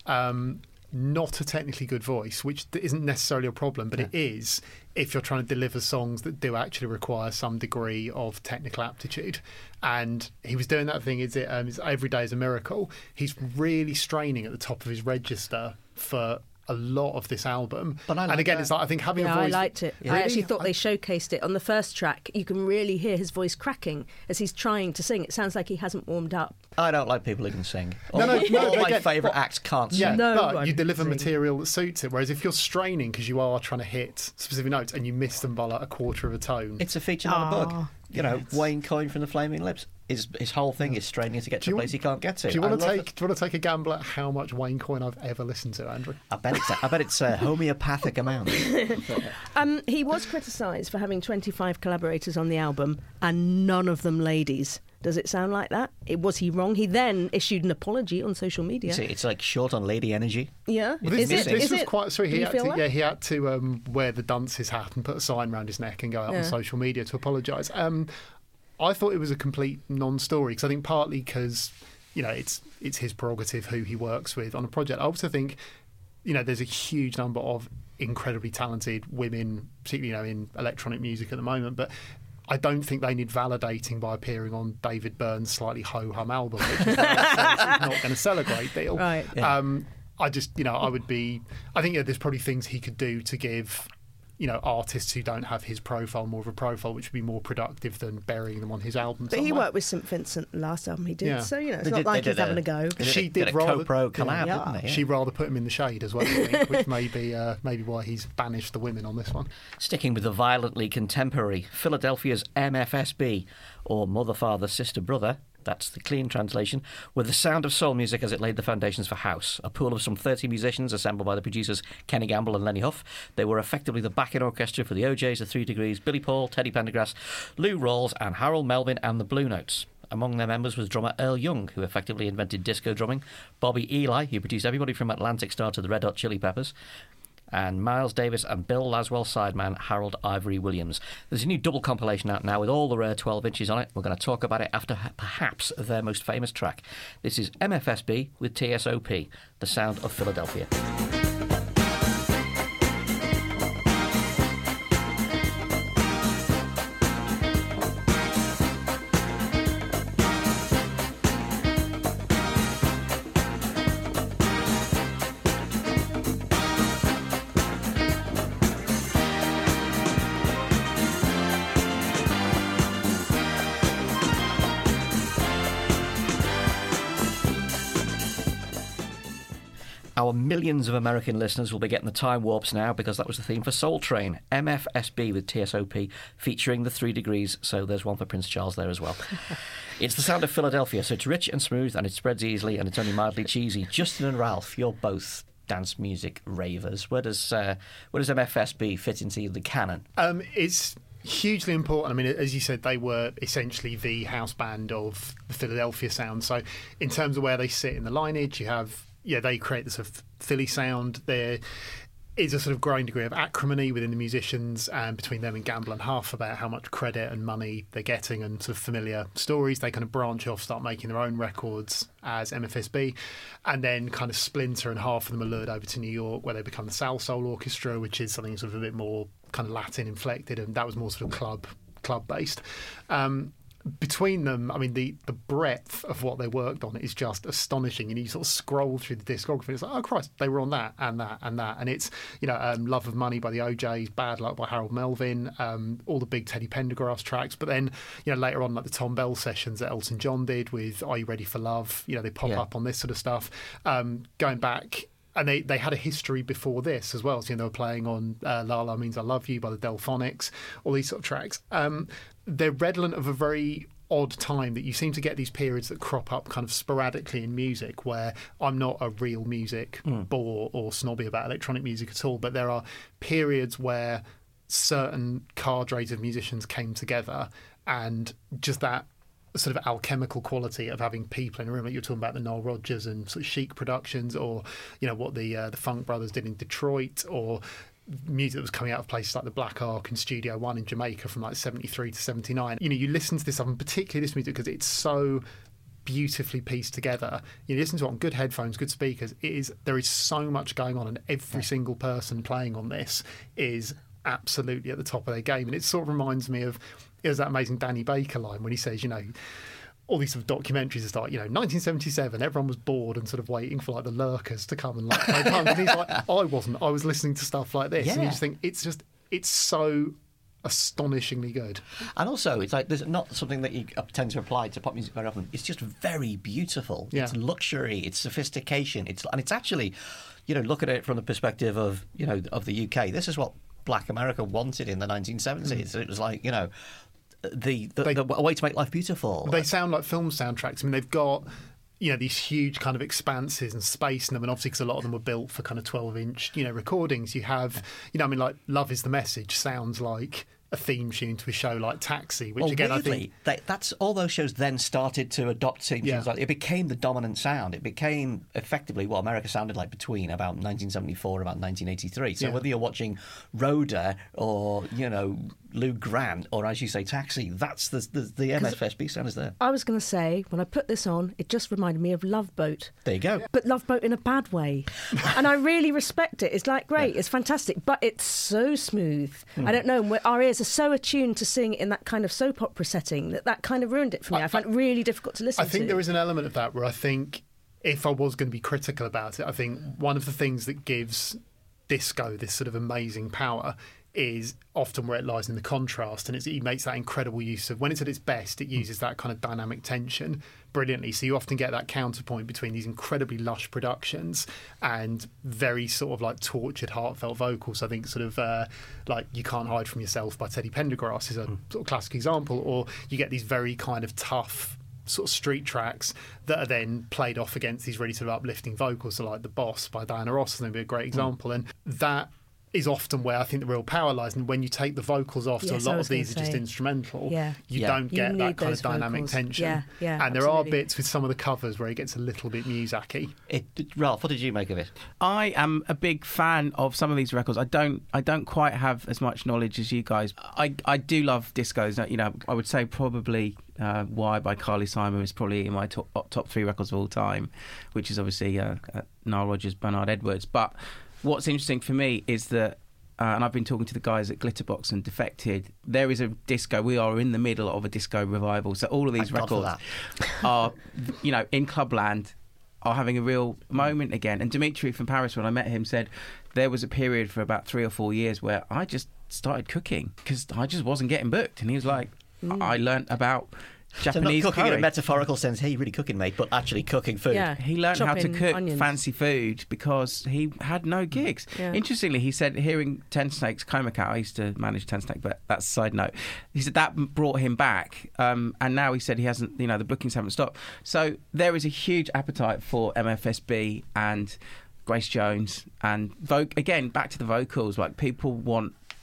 [SPEAKER 4] not a technically good voice, which isn't necessarily a problem, but it is if you're trying to deliver songs that do actually require some degree of technical aptitude. And he was doing that thing, it's Every Day is a Miracle. He's really straining at the top of his register for a lot of this album.
[SPEAKER 1] But I like
[SPEAKER 4] and again,
[SPEAKER 1] that.
[SPEAKER 4] it's like, I think having a voice...
[SPEAKER 2] I liked it.
[SPEAKER 4] Really?
[SPEAKER 2] I actually thought they showcased it on the first track. You can really hear his voice cracking as he's trying to sing. It sounds like he hasn't warmed up.
[SPEAKER 1] I don't like people who can sing.
[SPEAKER 4] No,
[SPEAKER 1] all my
[SPEAKER 4] again,
[SPEAKER 1] favourite acts can't sing.
[SPEAKER 4] Yeah,
[SPEAKER 2] No
[SPEAKER 4] but
[SPEAKER 2] one
[SPEAKER 4] you deliver
[SPEAKER 2] can sing.
[SPEAKER 4] material that suits it. Whereas if you're straining because you are trying to hit specific notes and you miss them by like a quarter of a tone...
[SPEAKER 1] It's a feature, not a bug. Wayne Coyne from the Flaming Lips. His whole thing is straining to get to a place he can't get to.
[SPEAKER 4] Do you want to take a gamble at how much Wayne Coyne I've ever listened to, Andrew?
[SPEAKER 1] I bet it's a homeopathic amount.
[SPEAKER 2] He was criticised for having 25 collaborators on the album and none of them ladies. Does it sound like that? Was he wrong? He then issued an apology on social media.
[SPEAKER 1] See, it's like short on lady energy.
[SPEAKER 2] Yeah.
[SPEAKER 4] Well, this was quite... Sorry, he had to wear the dunce's hat and put a sign around his neck and go out on social media to apologise. I thought it was a complete non-story, because I think partly because, it's his prerogative who he works with on a project. I also think, there's a huge number of incredibly talented women, particularly, in electronic music at the moment, but I don't think they need validating by appearing on David Byrne's slightly ho-hum album, which is not going to sell a great deal.
[SPEAKER 2] Right.
[SPEAKER 1] Yeah.
[SPEAKER 4] I just, I think there's probably things he could do to give... artists who don't have his profile more of a profile, which would be more productive than burying them on his album.
[SPEAKER 2] But he worked with St Vincent last album he did, so it's not like he's having a go.
[SPEAKER 1] She did a co-pro collab, didn't they? Yeah.
[SPEAKER 4] She rather put him in the shade as well, I think, which may be why he's banished the women on this one.
[SPEAKER 1] Sticking with the violently contemporary, Philadelphia's MFSB, or Mother, Father, Sister, Brother. That's the clean translation, with the sound of soul music as it laid the foundations for house. A pool of some 30 musicians assembled by the producers Kenny Gamble and Lenny Huff. They were effectively the backing orchestra for the OJs, the 3 Degrees, Billy Paul, Teddy Pendergrass, Lou Rawls and Harold Melvin and the Blue Notes. Among their members was drummer Earl Young, who effectively invented disco drumming, Bobby Eli, who produced everybody from Atlantic Star to the Red Hot Chili Peppers, and Miles Davis and Bill Laswell sideman Harold Ivory Williams. There's a new double compilation out now with all the rare 12 inches on it. We're going to talk about it after perhaps their most famous track. This is MFSB with TSOP, The Sound of Philadelphia. Our millions of American listeners will be getting the time warps now, because that was the theme for Soul Train, MFSB with TSOP, featuring the 3 Degrees, so there's one for Prince Charles there as well. It's the sound of Philadelphia, so it's rich and smooth, and it spreads easily, and it's only mildly cheesy. Justin and Ralph, you're both dance music ravers. Where does MFSB fit into the canon?
[SPEAKER 4] Hugely important. I mean, as you said, they were essentially the house band of the Philadelphia sound. So in terms of where they sit in the lineage, you have, they create the sort of Philly sound. There is a sort of growing degree of acrimony within the musicians and between them and Gamble and Huff about how much credit and money they're getting and sort of familiar stories. They kind of branch off, start making their own records as MFSB, and then kind of splinter, and half of them are lured over to New York where they become the Sal Soul Orchestra, which is something sort of a bit more kind of Latin inflected, and that was more sort of club based. Between them, I mean, the breadth of what they worked on is just astonishing. And you sort of scroll through the discography, and it's like, oh Christ, they were on that and that and that. And it's, Love of Money by the OJs, Bad Luck by Harold Melvin, all the big Teddy Pendergrass tracks. But then, later on, like the Tom Bell sessions that Elton John did with Are You Ready for Love? They pop up on this sort of stuff. Going back. And they had a history before this as well. So, they were playing on La La Means I Love You by the Delphonics, all these sort of tracks. They're redolent of a very odd time that you seem to get these periods that crop up kind of sporadically in music, where I'm not a real music bore or snobby about electronic music at all, but there are periods where certain cadres of musicians came together, and just that sort of alchemical quality of having people in a room. Like you're talking about the Nile Rodgers and sort of Chic Productions, or what the Funk Brothers did in Detroit, or music that was coming out of places like the Black Ark and Studio One in Jamaica from like 73 to 79. You listen to this stuff, and particularly this music, because it's so beautifully pieced together. You listen to it on good headphones, good speakers. There is so much going on, and every single person playing on this is absolutely at the top of their game. And it sort of reminds me of, it was that amazing Danny Baker line when he says, all these sort of documentaries are like, 1977, everyone was bored and sort of waiting for like the lurkers to come and like play punk. And he's like, I wasn't. I was listening to stuff like this. Yeah. And you just think it's so astonishingly good.
[SPEAKER 1] And also, it's like there's not something that you tend to apply to pop music very often. It's just very beautiful. Yeah. It's luxury. It's sophistication. And it's actually, look at it from the perspective of of the UK. This is what Black America wanted in the 1970s. It was like the way to make life beautiful.
[SPEAKER 4] They sound like film soundtracks. I mean, they've got these huge kind of expanses and space in them, and obviously because a lot of them were built for kind of 12-inch recordings. You have like Love Is the Message sounds like a theme tune to a show like Taxi, which again
[SPEAKER 1] weirdly, I think that's all those shows then started to adopt theme tunes. Like it became the dominant sound. It became effectively what America sounded like between about 1974 and about 1983. So whether you're watching Rhoda or Lou Grant or, as you say, Taxi, that's the MFSB sound is there.
[SPEAKER 2] I was going to say, when I put this on, it just reminded me of Love Boat.
[SPEAKER 1] There you go.
[SPEAKER 2] But Love Boat in a bad way. And I really respect it. It's like great, it's fantastic, but it's so smooth. I don't know, our ears are so attuned to seeing it in that kind of soap opera setting that kind of ruined it for me. I found it really difficult to listen to.
[SPEAKER 4] I think there is an element of that where I think, if I was going to be critical about it, I think one of the things that gives disco this sort of amazing power is often where it lies in the contrast, and he makes that incredible use of, when it's at its best, it uses that kind of dynamic tension brilliantly. So you often get that counterpoint between these incredibly lush productions and very sort of like tortured, heartfelt vocals. I think sort of like You Can't Hide From Yourself by Teddy Pendergrass is a sort of classic example, or you get these very kind of tough sort of street tracks that are then played off against these really sort of uplifting vocals, so like The Boss by Diana Ross is going to be a great example. And that is often where I think the real power lies. And when you take the vocals off, so a lot of these are just instrumental, you don't get that kind of dynamic tension. And there are bits with some of the covers where it gets a little bit Muzak-y.
[SPEAKER 1] Ralph, what did you make of it?
[SPEAKER 3] I am a big fan of some of these records. I don't quite have as much knowledge as you guys. I do love discos. I would say probably Why by Carly Simon is probably in my top 3 records of all time, which is obviously Nile Rodgers, Bernard Edwards. But what's interesting for me is that, and I've been talking to the guys at Glitterbox and Defected, there is a disco, we are in the middle of a disco revival. So all of these records are, in Clubland, are having a real moment again. And Dimitri from Paris, when I met him, said there was a period for about 3 or 4 years where I just started cooking because I just wasn't getting booked. And he was like, I learnt about Japanese
[SPEAKER 1] so not cooking
[SPEAKER 3] curry.
[SPEAKER 1] in a metaphorical sense, hey, you're really cooking, mate, but actually cooking food.
[SPEAKER 2] Yeah.
[SPEAKER 3] He learned how to cook
[SPEAKER 2] onions.
[SPEAKER 3] fancy food because he had no gigs. Interestingly, he said hearing Ten Snakes Coma Cat, I used to manage Ten Snake, but that's a side note. He said that brought him back, and now he said he hasn't, the bookings haven't stopped. So there is a huge appetite for MFSB and Grace Jones, and again, back to the vocals, like people want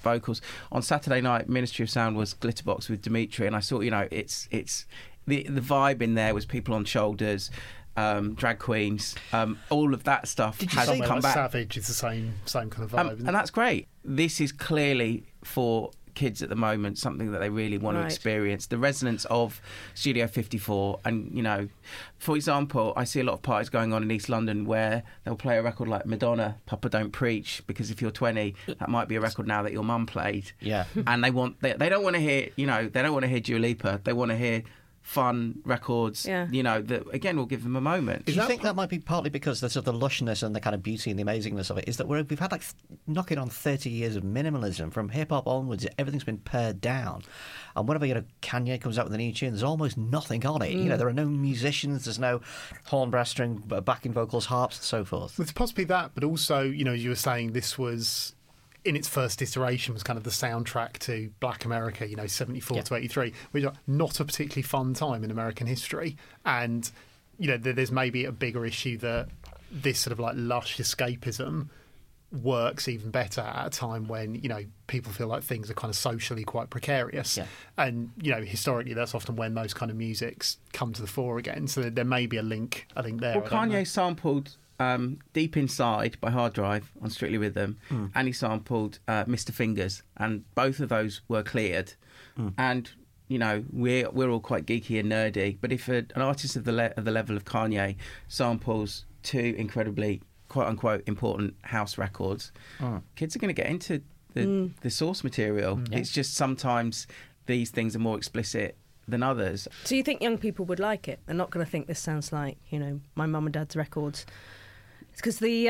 [SPEAKER 3] vocals. On Saturday night, Ministry of Sound was Glitterbox with Dimitri, and I saw, it's the vibe in there was people on shoulders, drag queens, all of that stuff has come back.
[SPEAKER 4] Savage is the same kind of vibe,
[SPEAKER 3] and that's great. This is clearly for kids at the moment something that they really want to experience, the resonance of Studio 54. And for example, I see a lot of parties going on in East London where they'll play a record like Madonna, Papa Don't Preach, because if you're 20 that might be a record now that your mum played, and they don't want to hear they don't want to hear Dua Lipa, they want to hear fun records, that again will give them a moment.
[SPEAKER 1] Do you think that might be partly because there's the lushness and the kind of beauty and the amazingness of it is that we've had knocking on 30 years of minimalism from hip hop onwards? Everything's been pared down, and whenever Kanye comes out with a new tune, there's almost nothing on it. There are no musicians, there's no horn, brass, string, backing vocals, harps, and so forth.
[SPEAKER 4] It's possibly that, but also as you were saying, this was, in its first iteration, was kind of the soundtrack to Black America, 74 to 83, which is not a particularly fun time in American history. And, there's maybe a bigger issue that this sort of lush escapism works even better at a time when, people feel like things are kind of socially quite precarious. Yeah. And, historically, that's often when those kind of musics come to the fore again. So there may be a link there.
[SPEAKER 3] Well, Kanye sampled Deep Inside by Hard Drive on Strictly Rhythm, and he sampled Mr. Fingers, and both of those were cleared. And we're all quite geeky and nerdy, but if an artist of the level of Kanye samples two incredibly quote unquote important house records, kids are going to get into the source material. It's just sometimes these things are more explicit than others.
[SPEAKER 2] So you think young people would like it? They're not going to think this sounds like my mum and dad's records. Because they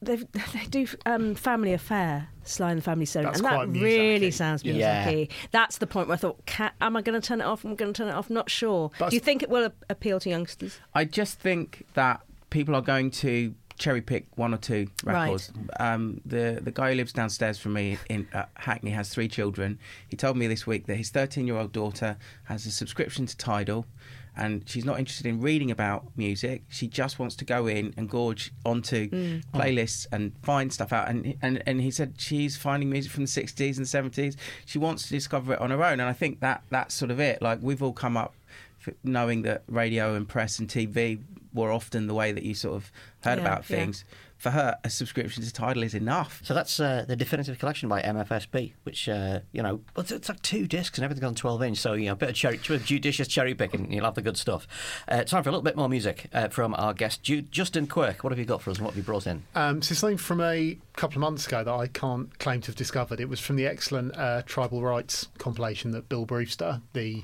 [SPEAKER 2] do Family Affair, Sly and the Family Stone, and that really sounds music-y. That's the point where I thought, am I going to turn it off? I'm going to turn it off. Not sure. Do you think it will appeal to youngsters?
[SPEAKER 3] I just think that people are going to cherry pick one or two records. Right. The guy who lives downstairs from me in Hackney has 3 children. He told me this week that his 13-year-old daughter has a subscription to Tidal, and she's not interested in reading about music. She just wants to go in and gorge onto playlists and find stuff out. And he said she's finding music from the 60s and 70s. She wants to discover it on her own. And I think that's sort of it. We've all come up knowing that radio and press and TV were often the way that you sort of heard about things. For her, a subscription to Tidal is enough.
[SPEAKER 1] So that's the definitive collection by MFSB, which, it's like 2 discs and everything's on 12-inch, so, a bit of judicious cherry picking, you'll have the good stuff. Time for a little bit more music from our guest, Justin Quirk. What have you got for us and what have you brought in?
[SPEAKER 4] So something from a couple of months ago that I can't claim to have discovered. It was from the excellent Tribal Rights compilation that Bill Brewster, the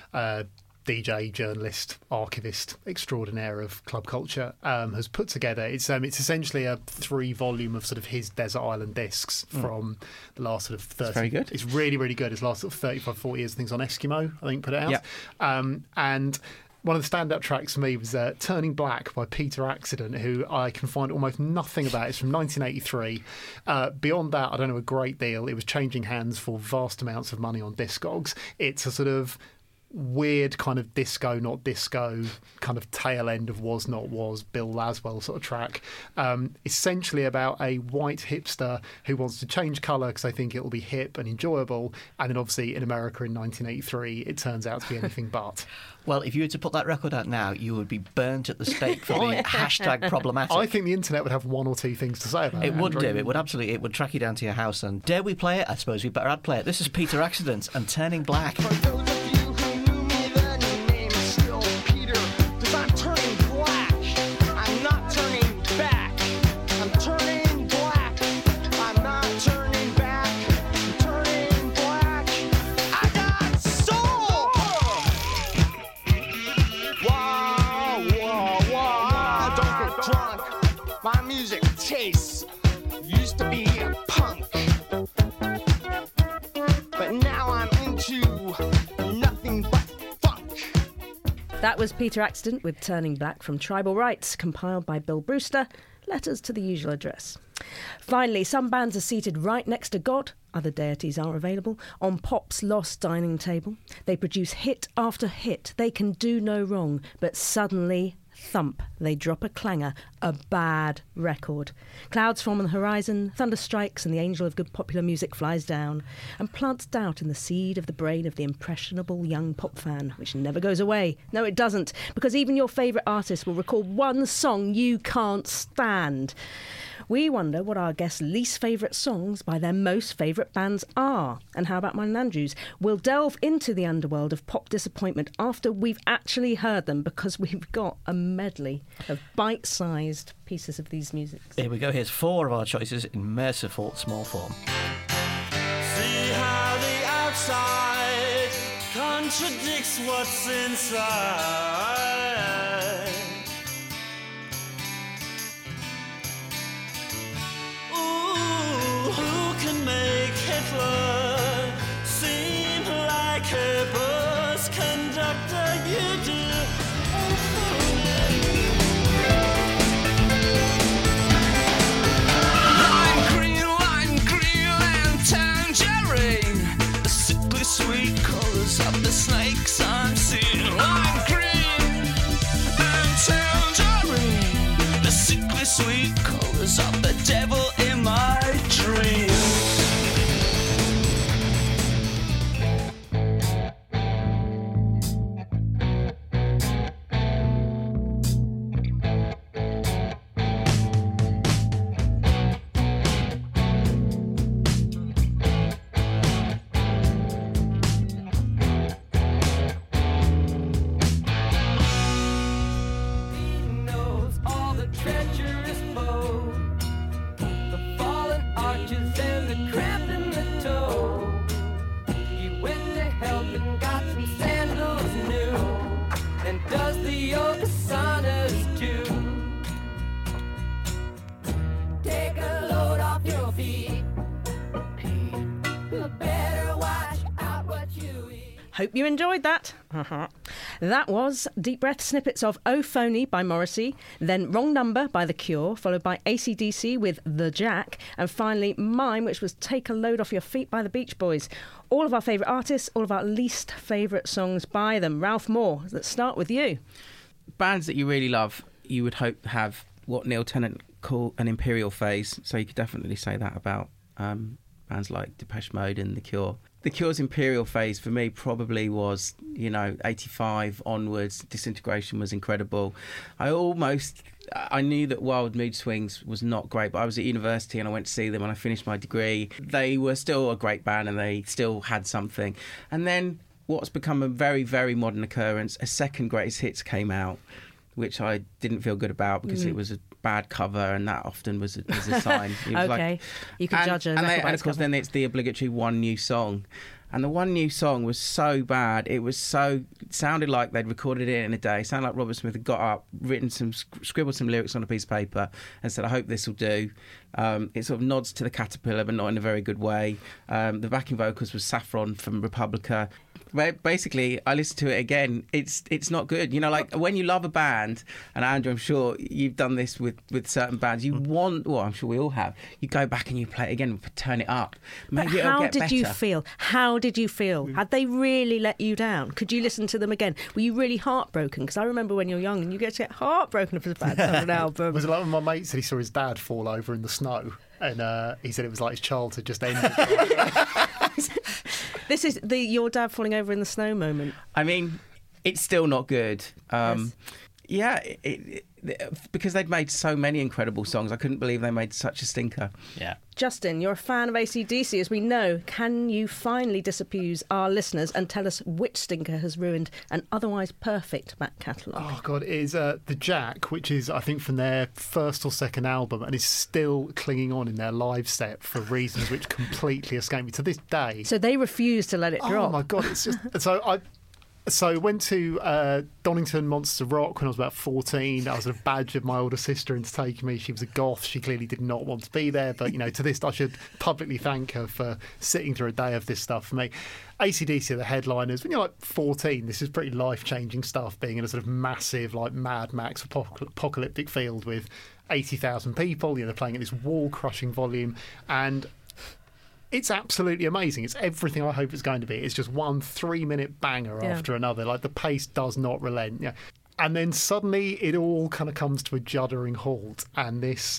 [SPEAKER 4] DJ, journalist, archivist extraordinaire of club culture, has put together. It's essentially a 3-volume of sort of his Desert Island discs from the last sort of 30.
[SPEAKER 3] It's very good.
[SPEAKER 4] It's really, really good. His last sort of 35, 40 years. Things on Eskimo, I think, put it out. Yeah. And one of the stand-up tracks for me was Turning Black by Peter Accident, who I can find almost nothing about. It's from 1983. Beyond that, I don't know a great deal. It was changing hands for vast amounts of money on Discogs. It's a sort of weird kind of disco, not disco, kind of tail end of Was Not Was, Bill Laswell sort of track. Essentially about a white hipster who wants to change colour because they think it'll be hip and enjoyable. And then obviously in America in 1983, it turns out to be anything but.
[SPEAKER 1] Well, if you were to put that record out now, you would be burnt at the stake for being hashtag problematic.
[SPEAKER 4] I think the internet would have 1 or 2 things to say about it.
[SPEAKER 1] It would do. It would absolutely. It would track you down to your house. And dare we play it? I suppose we better add play it. This is Peter Accident and Turning Black.
[SPEAKER 2] That was Peter Accident with Turning Black from Tribal Rights, compiled by Bill Brewster. Letters to the usual address. Finally, some bands are seated right next to God. Other deities are available on pop's lost dining table. They produce hit after hit. They can do no wrong, but suddenly thump, they drop a clanger, a bad record. Clouds form on the horizon, thunder strikes, and the angel of good popular music flies down and plants doubt in the seed of the brain of the impressionable young pop fan, which never goes away. No, it doesn't, because even your favourite artist will recall one song you can't stand. We wonder what our guests' least favourite songs by their most favourite bands are. And how about mine and Andrew's? We'll delve into the underworld of pop disappointment after we've actually heard them, because we've got a medley of bite-sized pieces of these musics.
[SPEAKER 1] Here we go. Here's 4 of our choices in merciful small form.
[SPEAKER 9] See how the outside contradicts what's inside. Make Hitler seem like a bus conductor, you do. Lime green and tangerine, the sickly sweet colours of the snakes I'm seeing. Lime green and tangerine, the sickly sweet colours of the devil in my dream.
[SPEAKER 2] Hope you enjoyed that. That was deep breath snippets of Oh Phony by Morrissey, then Wrong Number by The Cure, followed by AC/DC with The Jack, and finally mine, which was Take a Load Off Your Feet by the Beach Boys. All of our favourite artists, all of our least favourite songs by them. Ralph Moore, let's start with you.
[SPEAKER 3] Bands that you really love, you would hope to have what Neil Tennant called an imperial phase, so you could definitely say that about bands like Depeche Mode and The Cure. The Cure's imperial phase for me probably was, 85 onwards. Disintegration was incredible. I knew that Wild Mood Swings was not great, but I was at university and I went to see them and I finished my degree. They were still a great band and they still had something. And then what's become a very, very modern occurrence, a second Greatest Hits came out, which I didn't feel good about because it was a bad cover, and that often was a sign.
[SPEAKER 2] Okay, you can judge a record by its
[SPEAKER 3] and of course,
[SPEAKER 2] cover.
[SPEAKER 3] then it's the obligatory one new song. And the one new song was so bad. It sounded like they'd recorded it in a day. It sounded like Robert Smith had got up, scribbled some lyrics on a piece of paper and said, I hope this will do. It sort of nods to the Caterpillar, but not in a very good way. The backing vocals was Saffron from Republica. Basically, I listened to it again. It's not good. When you love a band, and Andrew, I'm sure you've done this with certain bands, I'm sure we all have, you go back and you play it again, turn it up. Maybe it'll get better.
[SPEAKER 2] How did you feel? Had they really let you down? Could you listen to them again? Were you really heartbroken? Because I remember when you're young and you get heartbroken if it's a band on an album.
[SPEAKER 4] Was it like when my mate said he saw his dad fall over in the snow, and he said it was like his childhood just ended.
[SPEAKER 2] This is your dad falling over in the snow moment.
[SPEAKER 3] I mean, it's still not good.
[SPEAKER 2] Yes.
[SPEAKER 3] Yeah, because they'd made so many incredible songs. I couldn't believe they made such a stinker.
[SPEAKER 1] Yeah.
[SPEAKER 2] Justin, you're a fan of AC/DC, as we know. Can you finally disabuse our listeners and tell us which stinker has ruined an otherwise perfect back catalogue?
[SPEAKER 4] Oh, God, it is The Jack, which is, I think, from their first or second album, and is still clinging on in their live set for reasons which completely escape me to this day.
[SPEAKER 2] So they refuse to let it drop.
[SPEAKER 4] Oh, my God, it's just... So I went to Donington Monster Rock when I was about 14. That was a badge of my older sister into taking me. She was a goth. She clearly did not want to be there. But, to this, I should publicly thank her for sitting through a day of this stuff for me. AC/DC are the headliners. When you're like 14, this is pretty life-changing stuff, being in a sort of massive, like Mad Max apocalyptic field with 80,000 people. They're playing at this wall-crushing volume. And... it's absolutely amazing. It's everything I hope it's going to be. It's just one 3-minute banger after another. Like, the pace does not relent. And then suddenly it all kind of comes to a juddering halt, and this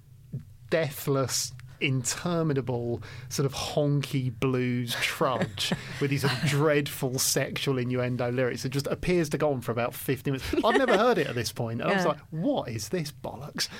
[SPEAKER 4] deathless, interminable sort of honky blues trudge with these sort of dreadful sexual innuendo lyrics. It just appears to go on for about 50 minutes. I've never heard it at this point, and I was like, what is this bollocks?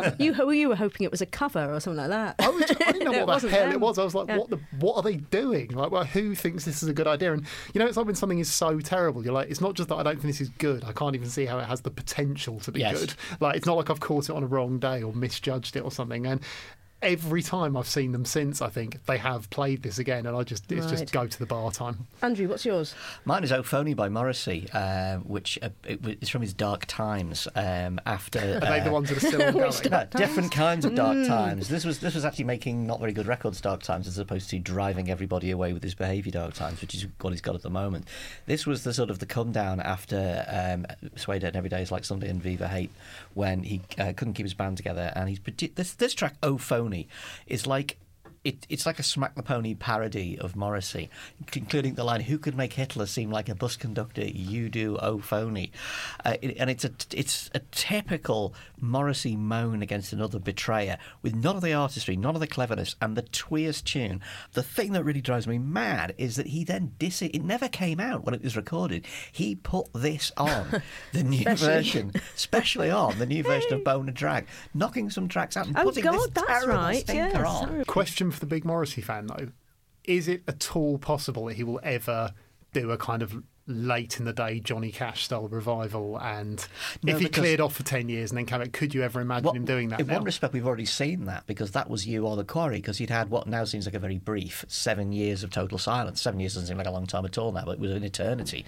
[SPEAKER 2] You were hoping it was a cover or something like that.
[SPEAKER 4] I didn't know what the hell it was. I was like, what are they doing? Like, well, who thinks this is a good idea? And it's like when something is so terrible, you're like, it's not just that I don't think this is good, I can't even see how it has the potential to be good. Like, it's not like I've caught it on a wrong day or misjudged it or something. And every time I've seen them since, I think they have played this again, and it's just go to the bar time.
[SPEAKER 2] Andrew, what's yours?
[SPEAKER 1] Mine is "Oh Phony" by Morrissey, which is from his Dark Times. After
[SPEAKER 4] are they the ones that are still ongoing?
[SPEAKER 1] Different kinds of Dark Times. This was actually making not very good records, Dark Times, as opposed to driving everybody away with his behaviour, Dark Times, which is what he's got at the moment. This was the sort of the come down after Sway Dead and Every Day Is Like Sunday and Viva Hate, when he couldn't keep his band together, and he's this track "Oh Phony" is like it's like a Smack the Pony parody of Morrissey, including the line, "Who could make Hitler seem like a bus conductor? You do, oh phony." And it's a typical Morrissey moan against another betrayer, with none of the artistry, none of the cleverness, and the tweest tune. The thing that really drives me mad is that he then it never came out when it was recorded. He put this on the new version, especially on the new version of Bone and Drag, knocking some tracks out and putting this terrible stinker on.
[SPEAKER 4] Question for the big Morrissey fan, though. Is it at all possible that he will ever do a kind of late in the day Johnny Cash style revival? And if he cleared off for 10 years and then came back, could you ever imagine him doing that
[SPEAKER 1] in
[SPEAKER 4] now?
[SPEAKER 1] one respect, we've already seen that, because that was You or the Quarry, because he'd had what now seems like a very brief 7 years of total silence. 7 years doesn't seem like a long time at all now, but it was an eternity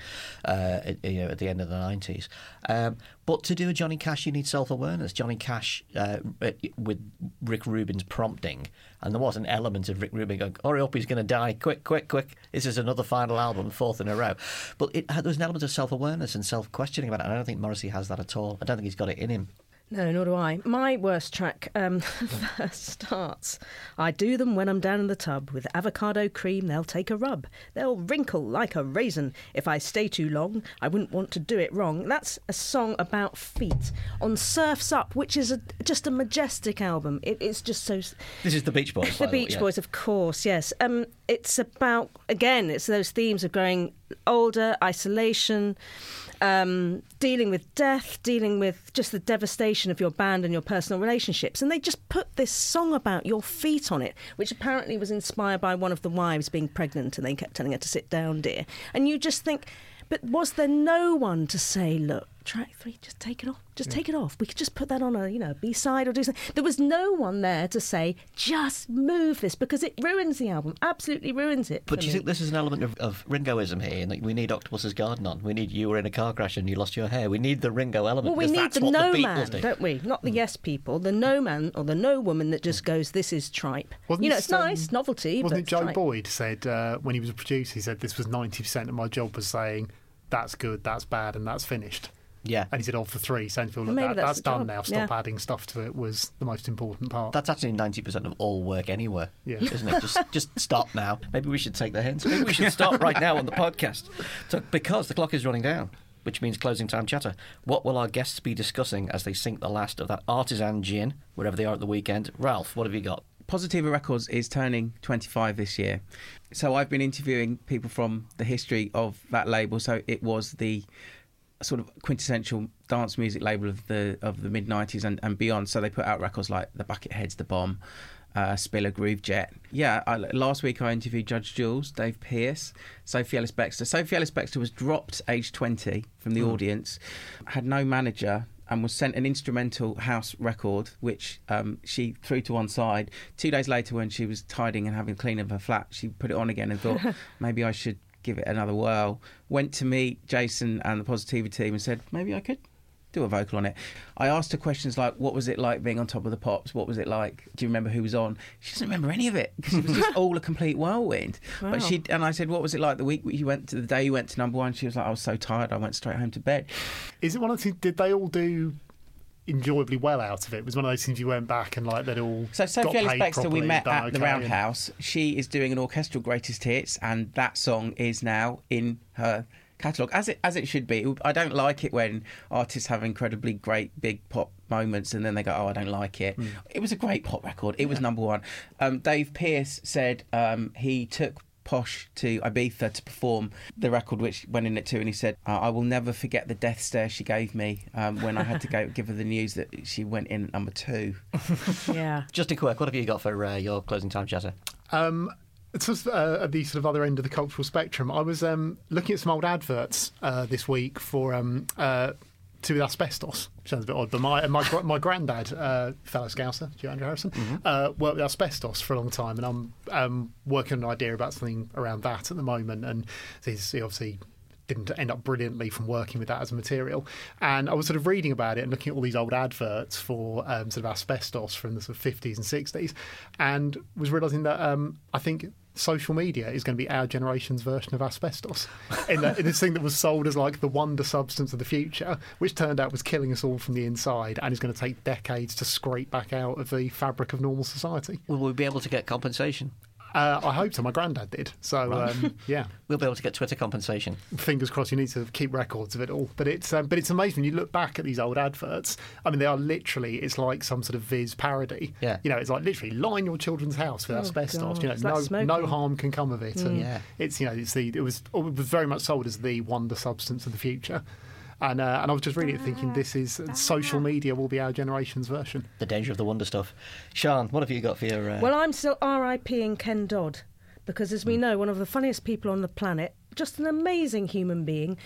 [SPEAKER 1] at the end of the 90s. But to do a Johnny Cash, you need self-awareness. Johnny Cash, with Rick Rubin's prompting, and there was an element of Rick Rubin going, hurry up, he's going to die, quick, this is another final album, 4th in a row. But there was an element of self-awareness and self-questioning about it, and I don't think Morrissey has that at all. I don't think he's got it in him.
[SPEAKER 2] No, nor do I. My worst track first starts. I do them when I'm down in the tub. With avocado cream, they'll take a rub. They'll wrinkle like a raisin. If I stay too long, I wouldn't want to do it wrong. That's a song about feet on Surf's Up, which is just a majestic album. It's just so...
[SPEAKER 1] This is the Beach Boys.
[SPEAKER 2] The Beach Boys, of course, yes. It's about, again, it's those themes of growing older, isolation, dealing with death, dealing with just the devastation of your band and your personal relationships. And they just put this song about your feet on it, which apparently was inspired by one of the wives being pregnant, and they kept telling her to sit down, dear. And you just think, but was there no one to say, look, track 3, just take it off. Just take it off. We could just put that on a B-side or do something. There was no one there to say, just move this, because it ruins the album. Absolutely ruins it.
[SPEAKER 1] But do you think this is an element of Ringoism here? And we need Octopus's Garden on. We need You Were in a Car Crash and You Lost Your Hair. We need the Ringo element.
[SPEAKER 2] Well, we need the no man, don't we? Not the
[SPEAKER 1] yes
[SPEAKER 2] people. The no man or the no woman that just goes, this is tripe. It's nice, novelty.
[SPEAKER 4] Wasn't it Joe
[SPEAKER 2] tripe.
[SPEAKER 4] Boyd said, when he was a producer, he said, this was 90% of my job was saying, that's good, that's bad, and that's finished.
[SPEAKER 1] Yeah.
[SPEAKER 4] And he said, of the 3, saying to people, that's done now. Stop adding stuff to it was the most important part.
[SPEAKER 1] That's actually 90% of all work anywhere, isn't it? Just stop now. Maybe we should take the hint. Maybe we should stop right now on the podcast. So, because the clock is running down, which means closing time chatter. What will our guests be discussing as they sink the last of that artisan gin, wherever they are at the weekend? Ralph, what have you got?
[SPEAKER 3] Positiva Records is turning 25 this year. So I've been interviewing people from the history of that label. So it was the sort of quintessential dance music label of the mid-90s and beyond. So they put out records like The Bucketheads, The Bomb, Spiller, Groove Jet. Last week I interviewed Judge Jules, Dave Pearce, Sophie Ellis-Bextor. Sophie Ellis-Bextor was dropped age 20 from the audience, had no manager, and was sent an instrumental house record, which she threw to one side. 2 days later, when she was tidying and having a clean of her flat, she put it on again and thought, maybe I should give it another whirl. Went to meet Jason and the Positiva team and said, maybe I could do a vocal on it. I asked her questions like, what was it like being on Top of the Pops? What was it like? Do you remember who was on? She doesn't remember any of it, because it was just all a complete whirlwind.
[SPEAKER 2] Wow.
[SPEAKER 3] But I said, what was it like the day you went to number 1? She was like, I was so tired, I went straight home to bed.
[SPEAKER 4] Is it one of the things, did they all do enjoyably well out of it? It was one of those things you went back and they'd all
[SPEAKER 3] so Sophie Ellis-Bextor we met at the Roundhouse.
[SPEAKER 4] And
[SPEAKER 3] she is doing an orchestral greatest hits, and that song is now in her catalogue, as it should be. I don't like it when artists have incredibly great big pop moments and then they go, oh, I don't like it. It was a great pop record. It was number one. Dave Pearce said he took Posh to Ibiza to perform the record which went in at 2, and he said, I will never forget the death stare she gave me when I had to go give her the news that she went in at number 2.
[SPEAKER 2] Yeah.
[SPEAKER 1] Justin Quirk, what have you got for your closing time chatter?
[SPEAKER 4] It's just, at the sort of other end of the cultural spectrum. I was looking at some old adverts this week for to with asbestos. Sounds a bit odd, but my granddad, fellow Scouser, Andrew Harrison, worked with asbestos for a long time, and I'm working on an idea about something around that at the moment, and he obviously didn't end up brilliantly from working with that as a material. And I was sort of reading about it and looking at all these old adverts for sort of asbestos from the sort of 50s and 60s, and was realising that I think social media is going to be our generation's version of asbestos in this thing that was sold as like the wonder substance of the future, which turned out was killing us all from the inside and is going to take decades to scrape back out of the fabric of normal society.
[SPEAKER 1] Will we be able to get compensation?
[SPEAKER 4] I hope so. My granddad did. So,
[SPEAKER 1] right.
[SPEAKER 4] Yeah.
[SPEAKER 1] We'll be able to get Twitter compensation.
[SPEAKER 4] Fingers crossed. You need to keep records of it all. But it's amazing when you look back at these old adverts. I mean, they are literally, it's like some sort of Viz parody.
[SPEAKER 1] Yeah.
[SPEAKER 4] You know, it's like literally line your children's house with asbestos. You know, no harm can come of it. And it's, you know, it was very much sold as the wonder substance of the future. And I was just reading it thinking this is social media will be our generation's version.
[SPEAKER 1] The danger of the wonder stuff. Sian, what have you got for your...
[SPEAKER 2] Well, I'm still RIPing Ken Dodd because, as we know, one of the funniest people on the planet, just an amazing human being,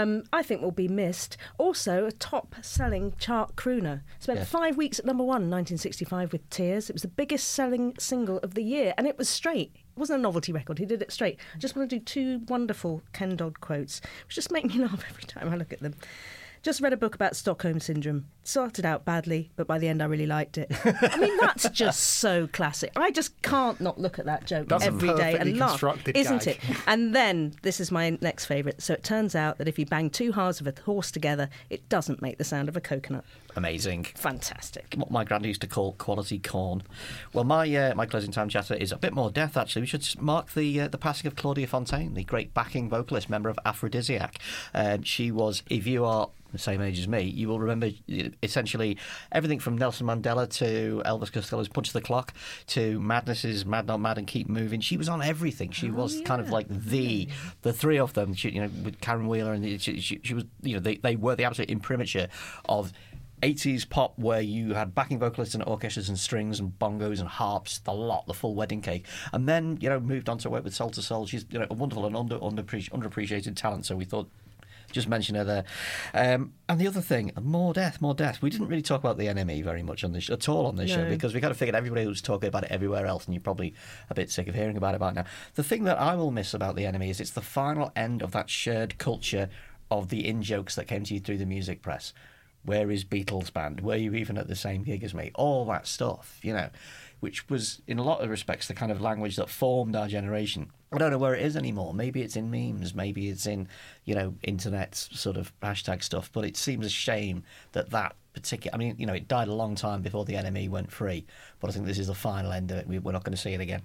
[SPEAKER 2] I think will be missed. Also, a top-selling chart crooner. Spent 5 weeks at number 1 in 1965 with Tears. It was the biggest selling single of the year, and it was straight. It wasn't a novelty record. He did it straight. I just want to do 2 wonderful Ken Dodd quotes, which just make me laugh every time I look at them. Just read a book about Stockholm Syndrome. Started out badly, but by the end I really liked it. I mean, that's just so classic. I just can't not look at that joke every day and laugh, isn't it? And then, this is my next favourite. So it turns out that if you bang 2 halves of a horse together, it doesn't make the sound of a coconut.
[SPEAKER 1] Amazing.
[SPEAKER 2] Fantastic.
[SPEAKER 1] What my granddad used to call quality corn. Well, my closing time chatter is a bit more death, actually. We should mark the passing of Claudia Fontaine, the great backing vocalist, member of Aphrodisiac. She was, if you are the same age as me, you will remember essentially everything from Nelson Mandela to Elvis Costello's Punch the Clock to Madness's Mad Not Mad and Keep Moving. She was on everything. She was kind of like the 3 of them. She, with Karen Wheeler, and she was, they were the absolute imprimatur of 80s pop, where you had backing vocalists and orchestras and strings and bongos and harps, the full wedding cake. And then, moved on to work with Soul to Soul. She's a wonderful and underappreciated talent, so we thought just mention her there. And the other thing, more death. We didn't really talk about the NME very much on this show, because we kind of figured everybody was talking about it everywhere else, and you're probably a bit sick of hearing about it by now. The thing that I will miss about the NME is it's the final end of that shared culture of the in-jokes that came to you through the music press. Where is Beatles band? Were you even at the same gig as me? All that stuff, which was, in a lot of respects, the kind of language that formed our generation. I don't know where it is anymore. Maybe it's in memes. Maybe it's in, internet sort of hashtag stuff. But it seems a shame that particular... I mean, it died a long time before the NME went free. But I think this is the final end of it. We're not going to see it again.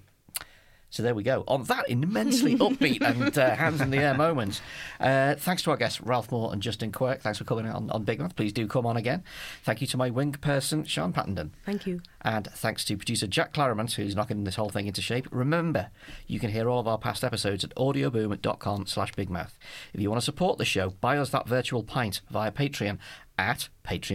[SPEAKER 1] So there we go. On that immensely upbeat and hands in the air moment. Thanks to our guests, Ralph Moore and Justin Quirk. Thanks for coming on Big Mouth. Please do come on again. Thank you to my wing person, Sian Pattenden.
[SPEAKER 2] Thank you. And
[SPEAKER 1] thanks to producer Jack Claremont, who's knocking this whole thing into shape. Remember, you can hear all of our past episodes at audioboom.com/bigmouth. If you want to support the show, buy us that virtual pint via Patreon at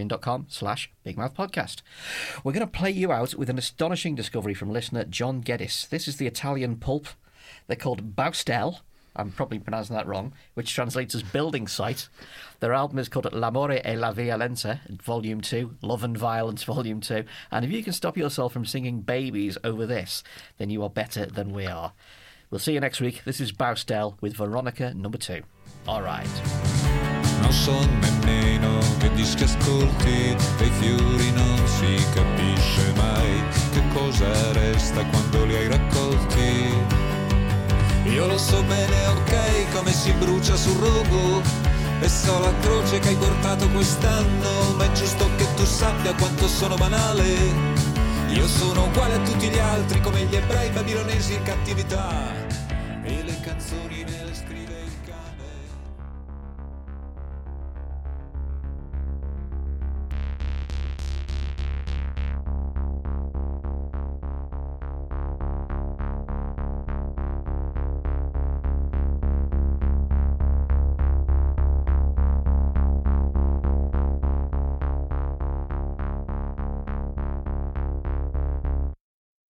[SPEAKER 1] patreon.com/bigmouthpodcast. We're going to play you out with an astonishing discovery from listener John Geddes. This is the Italian pulp. They're called Baustelle. I'm probably pronouncing that wrong, which translates as building site. Their album is called L'amore e la violenza, Volume 2, Love and Violence, Volume 2. And if you can stop yourself from singing babies over this, then you are better than we are. We'll see you next week. This is Baustelle with Veronica number 2. All right.
[SPEAKER 10] Non so nemmeno che dischi ascolti, dei fiori non si capisce mai che cosa resta quando li hai raccolti. Io lo so bene, ok, come si brucia sul rogo, e so la croce che hai portato quest'anno, ma è giusto che tu sappia quanto sono banale. Io sono uguale a tutti gli altri, come gli ebrei babilonesi in cattività, e le canzoni me le scrivo.